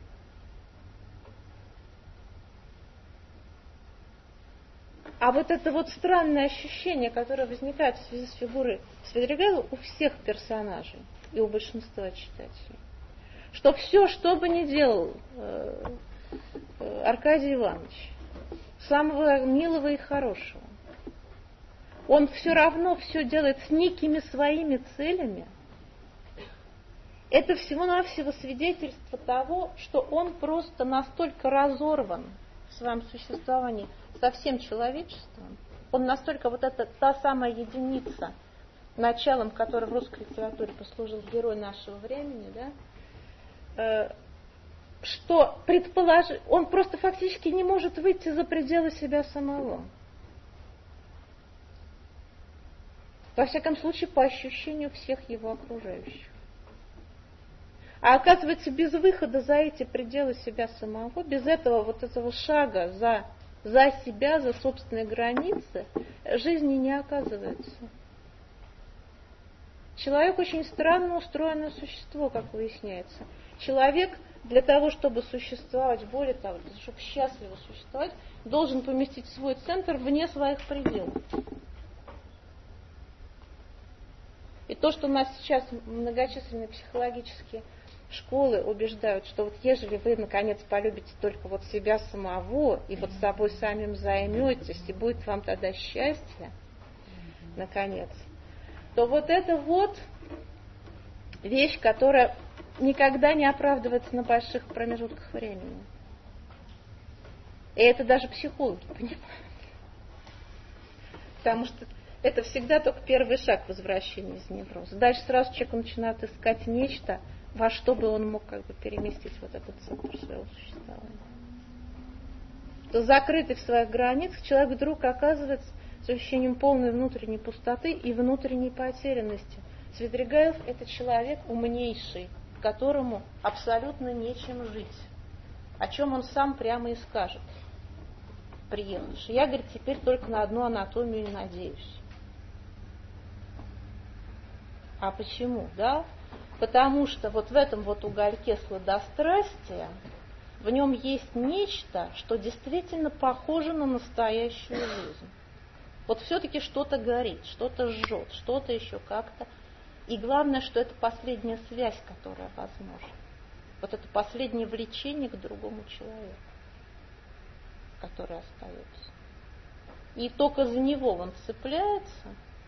А вот это вот странное ощущение, которое возникает в связи с фигурой Свидригайло у всех персонажей и у большинства читателей, что все, что бы ни делал э, э, Аркадий Иванович, самого милого и хорошего, он все равно все делает с некими своими целями. Это всего-навсего свидетельство того, что он просто настолько разорван в своем существовании со всем человечеством, он настолько вот это та самая единица, началом которой в русской литературе послужил герой нашего времени, да, что предположить, он просто фактически не может выйти за пределы себя самого. Во всяком случае, по ощущению всех его окружающих. А оказывается, без выхода за эти пределы себя самого, без этого вот этого шага за, за себя, за собственные границы, жизни не оказывается. Человек очень странно устроенное существо, как выясняется. Человек для того, чтобы существовать, более того, для того, чтобы счастливо существовать, должен поместить свой центр вне своих пределов. И то, что у нас сейчас многочисленные психологические школы убеждают, что вот ежели вы наконец полюбите только вот себя самого и вот собой самим займетесь, и будет вам тогда счастье, наконец, то вот это вот вещь, которая никогда не оправдывается на больших промежутках времени. И это даже психологи понимают. Потому что это всегда только первый шаг возвращения из невроза. Дальше сразу человек начинает искать нечто, во что бы он мог как бы переместить вот этот центр своего существования. То закрытый в своих границах человек вдруг оказывается с ощущением полной внутренней пустоты и внутренней потерянности. Свидригайлов – это человек умнейший, которому абсолютно нечем жить, о чем он сам прямо и скажет, приехавший. Я, говорит, теперь только на одну анатомию и надеюсь. А почему, да? Потому что вот в этом вот угольке сладострастия в нем есть нечто, что действительно похоже на настоящую жизнь. Вот все-таки что-то горит, что-то жжет, что-то еще как-то. И главное, что это последняя связь, которая возможна. Вот это последнее влечение к другому человеку, которое остается. И только за него он цепляется.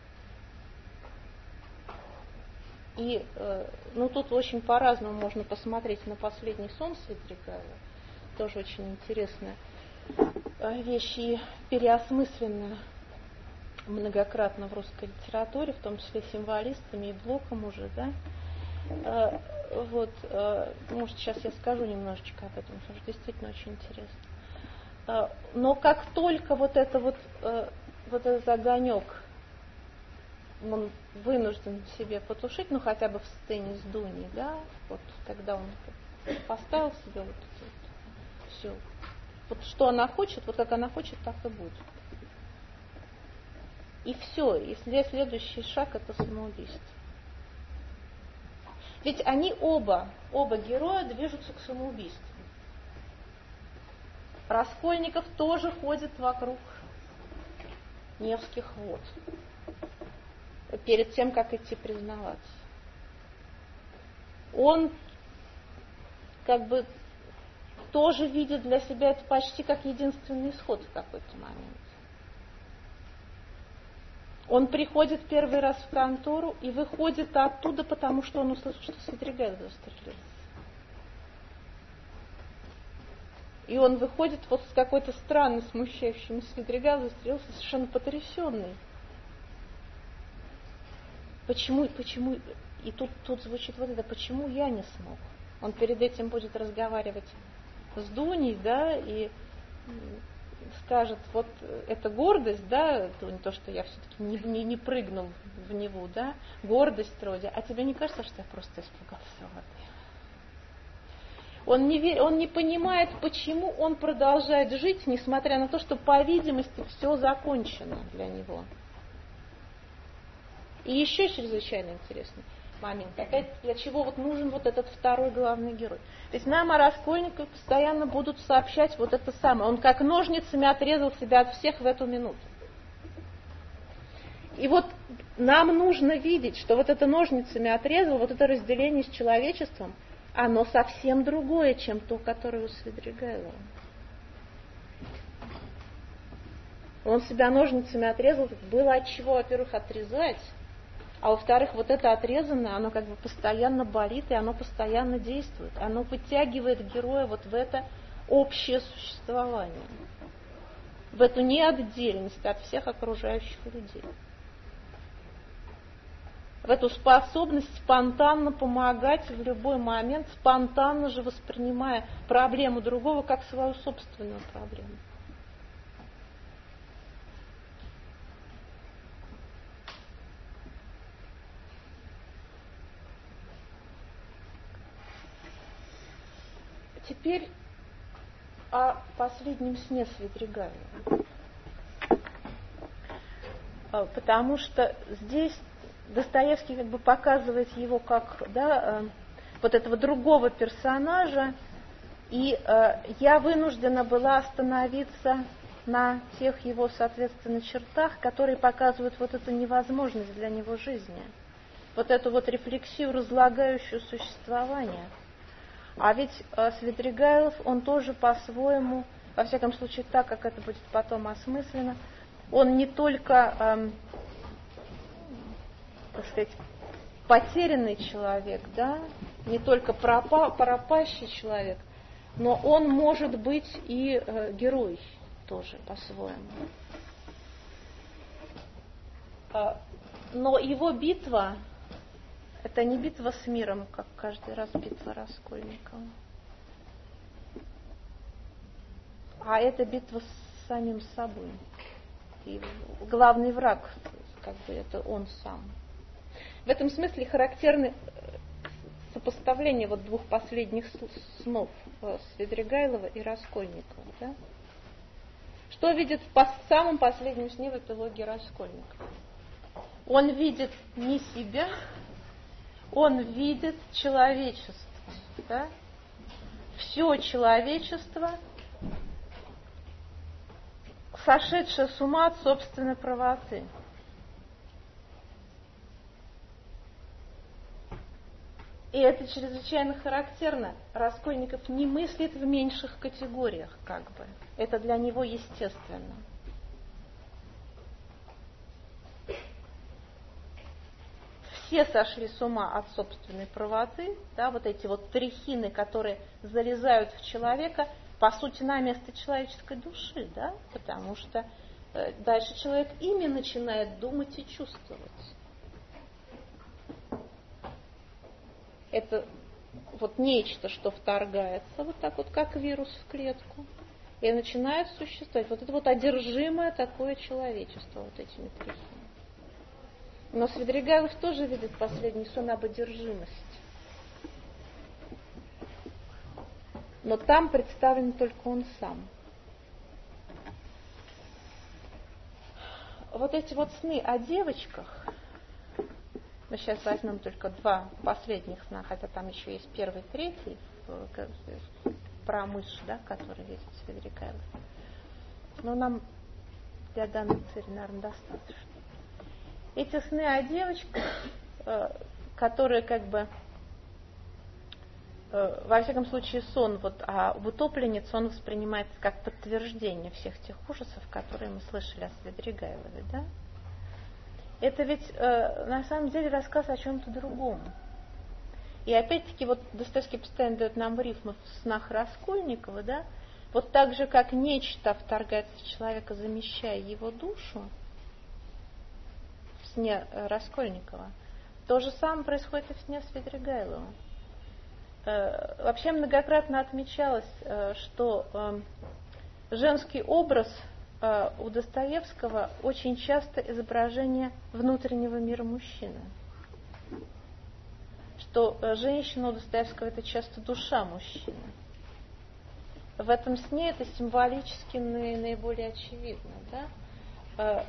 И э, ну, тут очень по-разному можно посмотреть на последний сон Свидригайлова. Тоже очень интересная вещь и переосмысленная многократно в русской литературе, в том числе символистами и Блоком уже, да. Э, вот, э, может, сейчас я скажу немножечко об этом, потому что действительно очень интересно. Э, но как только вот это вот, э, вот этот огонек он вынужден себе потушить, ну хотя бы в сцене с Дуней, да, вот когда он поставил себе вот это вот все. Вот что она хочет, вот как она хочет, так и будет. И все, и следующий шаг это самоубийство. Ведь они оба, оба героя движутся к самоубийству. Раскольников тоже ходит вокруг Невских вод перед тем, как идти признаваться. Он как бы тоже видит для себя это почти как единственный исход в какой-то момент. Он приходит первый раз в контору и выходит оттуда, потому что он услышал, что Свидригайлов застрелился. И он выходит вот с какой-то странной, смущающей Свидригайлова, застрелился совершенно потрясенный. Почему, почему, и тут, тут звучит вот это, почему я не смог? Он перед этим будет разговаривать с Дуней, да, и скажет, вот это гордость, да, то, не то, что я все-таки не, не, не прыгнул в Неву, да, гордость вроде, а тебе не кажется, что я просто испугался воды? Он не, он не понимает, почему он продолжает жить, несмотря на то, что, по видимости, все закончено для него. И еще чрезвычайно интересный момент. Опять для чего вот нужен вот этот второй главный герой. То есть нам о Раскольникове постоянно будут сообщать вот это самое. Он как ножницами отрезал себя от всех в эту минуту. И вот нам нужно видеть, что вот это ножницами отрезал, вот это разделение с человечеством, оно совсем другое, чем то, которое у Свидригайлова. Он себя ножницами отрезал, было от чего, во-первых, отрезать, а во-вторых, вот это отрезанное, оно как бы постоянно болит, и оно постоянно действует. Оно вытягивает героя вот в это общее существование, в эту неотдельность от всех окружающих людей, в эту способность спонтанно помогать в любой момент, спонтанно же воспринимая проблему другого как свою собственную проблему. Теперь о последнем сне Свидригайлова. Потому что здесь Достоевский как бы показывает его как, да, вот этого другого персонажа, и я вынуждена была остановиться на тех его, соответственно, чертах, которые показывают вот эту невозможность для него жизни, вот эту вот рефлексию, разлагающую существование. А ведь э, Свидригайлов, он тоже по-своему, во всяком случае так, как это будет потом осмысленно, он не только, эм, так сказать, потерянный человек, да, не только пропа, пропащий человек, но он может быть и э, герой тоже по-своему. Э, но его битва, это не битва с миром, как каждый раз битва Раскольникова, а это битва с самим собой. И главный враг, как бы, это он сам. В этом смысле характерны сопоставление вот двух последних снов Свидригайлова и Раскольникова. Да? Что видит в самом последнем сне в эпилоге Раскольникова? Он видит не себя, он видит человечество, да? Все человечество, сошедшее с ума от собственной правоты. И это чрезвычайно характерно. Раскольников не мыслит в меньших категориях, как бы. Это для него естественно. Все сошли с ума от собственной правоты, да, вот эти вот трихины, которые залезают в человека, по сути, на место человеческой души, да, потому что э, дальше человек ими начинает думать и чувствовать. Это вот нечто, что вторгается, вот так вот, как вирус в клетку, и начинает существовать. Вот это вот одержимое такое человечество вот этими трихинами. Но Свидригайлов тоже видит последний сон об одержимости. Но там представлен только он сам. Вот эти вот сны о девочках, мы сейчас возьмем только два последних сна, хотя там еще есть первый, третий, про мышь, да, который видит Свидригайлов. Но нам для данной цели, наверное, достаточно. Эти сны о девочках, которые как бы, во всяком случае, сон вот об утопленнице, он воспринимается как подтверждение всех тех ужасов, которые мы слышали о Свидригайлове, да? Это ведь на самом деле рассказ о чем-то другом. И опять-таки вот Достоевский постоянно дает нам рифмы в снах Раскольникова, да, Вот так же, как нечто вторгается в человека, замещая его душу, в сне Раскольникова, то же самое происходит и в сне Свидригайлова. Вообще многократно отмечалось, что женский образ у Достоевского очень часто изображение внутреннего мира мужчины. Что женщина у Достоевского — это часто душа мужчины. В этом сне это символически наиболее очевидно. Да?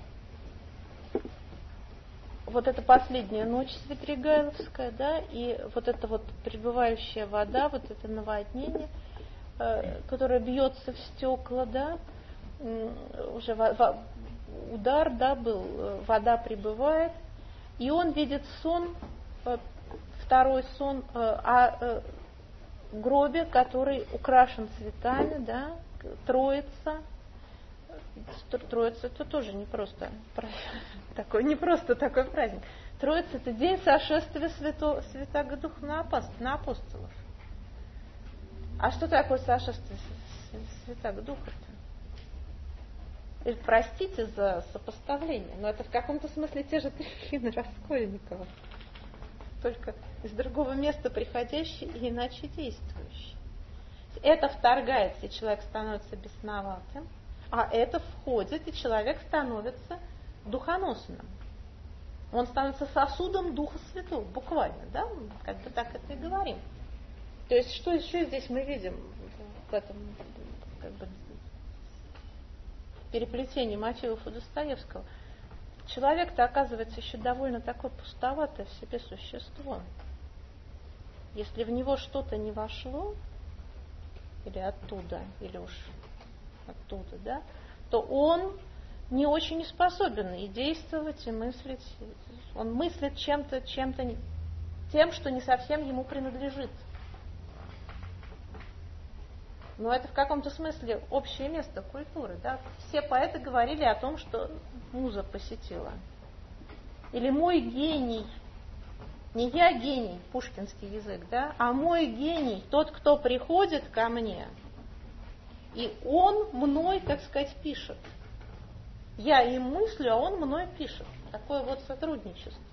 Вот эта последняя ночь Свидригайловская, да, и вот эта вот прибывающая вода, вот это наводнение, которое бьется в стекла, да, уже удар, да, был, вода прибывает, и он видит сон, второй сон о гробе, который украшен цветами, да, Троица. Троица — это тоже не просто такой, не просто такой праздник. Троица — это день сошествия Свято, Святаго Духа на, апост, на апостолов. А что такое сошествие Святаго Духа-то? Или, простите за сопоставление, но это в каком-то смысле те же трифины Раскольникова, только из другого места приходящие и иначе действующие. Это вторгается, и человек становится бесноватым, а это входит, и человек становится духоносным. Он становится сосудом Духа Святого, буквально, да, как бы так это и говорим. То есть, что еще здесь мы видим в этом, как бы, переплетении мотивов у Достоевского? Человек-то оказывается еще довольно такое пустоватое в себе существо. Если в него что-то не вошло, или оттуда, или уж оттуда, да, то он не очень способен и действовать, и мыслить. Он мыслит чем-то, чем-то, тем, что не совсем ему принадлежит. Но это в каком-то смысле общее место культуры. Да? Все поэты говорили о том, что муза посетила. Или мой гений, не я гений, пушкинский язык, да, а мой гений, тот, кто приходит ко мне, и он мной, так сказать, пишет. Я им мыслю, а он мной пишет. Такое вот сотрудничество.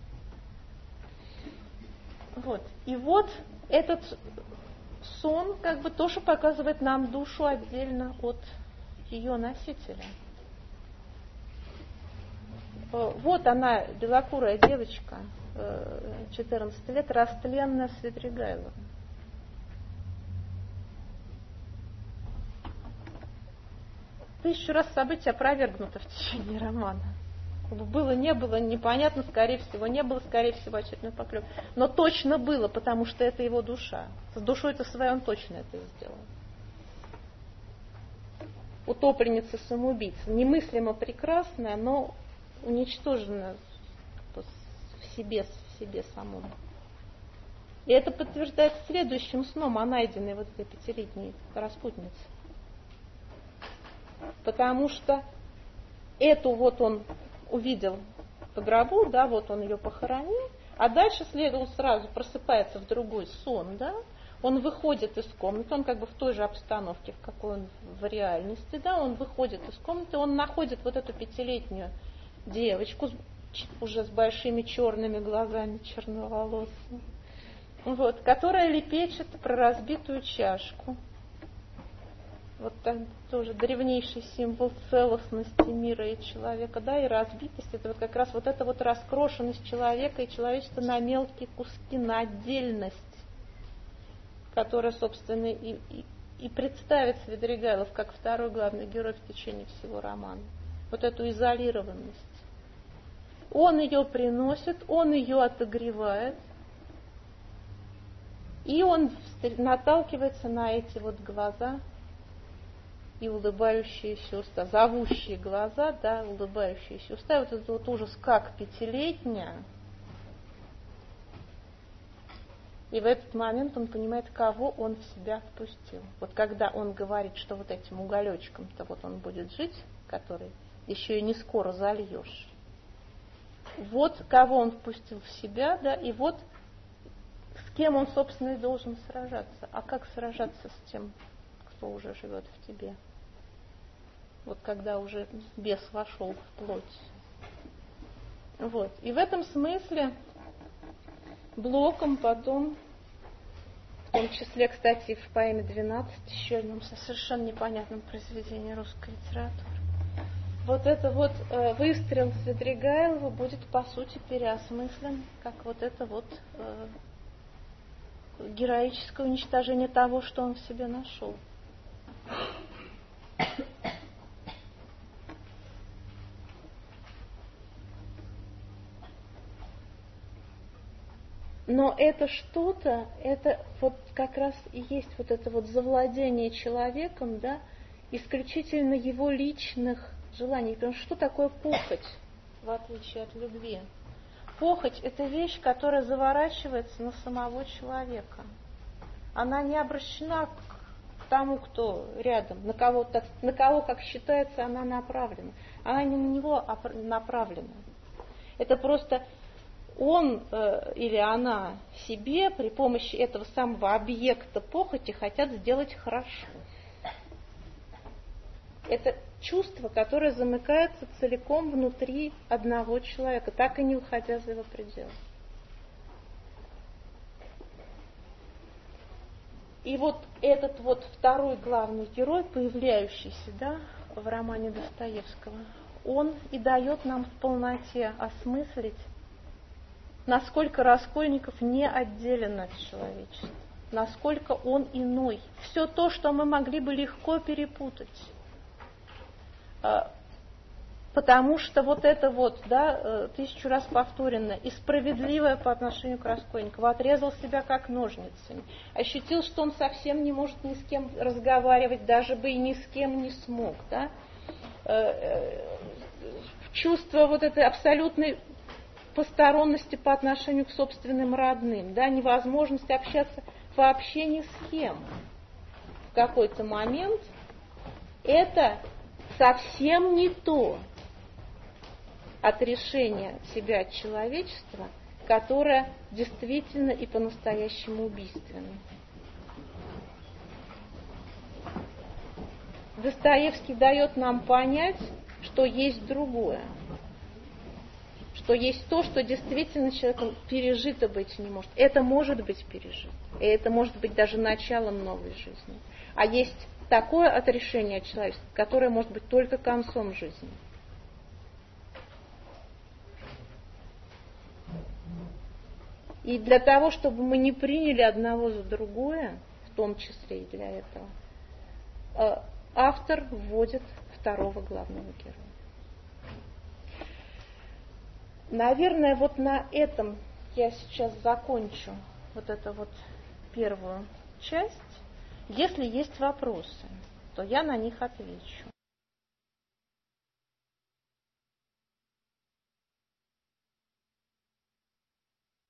Вот. И вот этот сон как бы тоже показывает нам душу отдельно от ее носителя. Вот она, белокурая девочка, четырнадцать лет, растленная Свидригайлова. Тысячу раз события опровергнуто в течение романа. Было, не было, непонятно, скорее всего, не было, скорее всего, очередной поклеп. Но точно было, потому что это его душа. С душой-то своей он точно это сделал. Утопленница-самоубийца. Немыслимо прекрасная, но уничтожена в себе, в себе самом. И это подтверждается следующим сном о найденной вот этой пятилетней распутнице. Потому что эту вот он увидел по гробу, да, вот он ее похоронил, а дальше следовал сразу, просыпается в другой сон, да, он выходит из комнаты, он как бы в той же обстановке, в какой он в реальности, да, он выходит из комнаты, он находит вот эту пятилетнюю девочку уже с большими черными глазами, черноволосой, вот, которая лепечет про разбитую чашку. Вот так тоже древнейший символ целостности мира и человека, да, и разбитость. Это вот как раз вот эта вот раскрошенность человека и человечества на мелкие куски, на отдельность, которая, собственно, и, и, и представит Свидригайлов как второй главный герой в течение всего романа. Вот эту изолированность. Он ее приносит, он ее отогревает, и он наталкивается на эти вот глаза и улыбающиеся уста, зовущие глаза, да, улыбающиеся уста. И вот этот вот ужас, как пятилетняя. И в этот момент он понимает, кого он в себя впустил. Вот когда он говорит, что вот этим уголечком-то вот он будет жить, который еще и не скоро зальешь. Вот кого он впустил в себя, да, и вот с кем он, собственно, и должен сражаться. А как сражаться с тем, божество уже живет в тебе. Вот когда уже бес вошел в плоть. Вот. И в этом смысле Блоком потом, в том числе, кстати, в поэме «двенадцать», еще одном совершенно непонятном произведении русской литературы, вот это вот э, выстрел Свидригайлова будет, по сути, переосмыслен, как вот это вот э, героическое уничтожение того, что он в себе нашел. Но это что-то, это вот как раз и есть вот это вот завладение человеком, да, исключительно его личных желаний. Потому что что такое похоть, в отличие от любви? Похоть – это вещь, которая заворачивается на самого человека. Она не обращена к тому, кто рядом, на кого, на кого, как считается, она направлена. Она не на него направлена. Это просто он э, или она себе при помощи этого самого объекта похоти хотят сделать хорошо. Это чувство, которое замыкается целиком внутри одного человека, так и не выходя за его пределы. И вот этот вот второй главный герой, появляющийся, да, в романе Достоевского, он и дает нам в полноте осмыслить, насколько Раскольников не отделен от человечества, насколько он иной. Все то, что мы могли бы легко перепутать. Потому что вот это вот, да, тысячу раз повторенное и справедливое по отношению к Раскольникову, отрезал себя как ножницами, ощутил, что он совсем не может ни с кем разговаривать, даже бы и ни с кем не смог, да. Чувство вот этой абсолютной посторонности по отношению к собственным родным, да, невозможность общаться вообще ни с кем. В какой-то момент это совсем не то отрешение себя от человечества, которое действительно и по-настоящему убийственно. Достоевский дает нам понять, что есть другое. Что есть то, что действительно человеком пережито быть не может. Это может быть пережито. И это может быть даже началом новой жизни. А есть такое отрешение от человечества, которое может быть только концом жизни. И для того, чтобы мы не приняли одного за другое, в том числе и для этого, автор вводит второго главного героя. Наверное, вот на этом я сейчас закончу вот эту вот первую часть. Если есть вопросы, то я на них отвечу.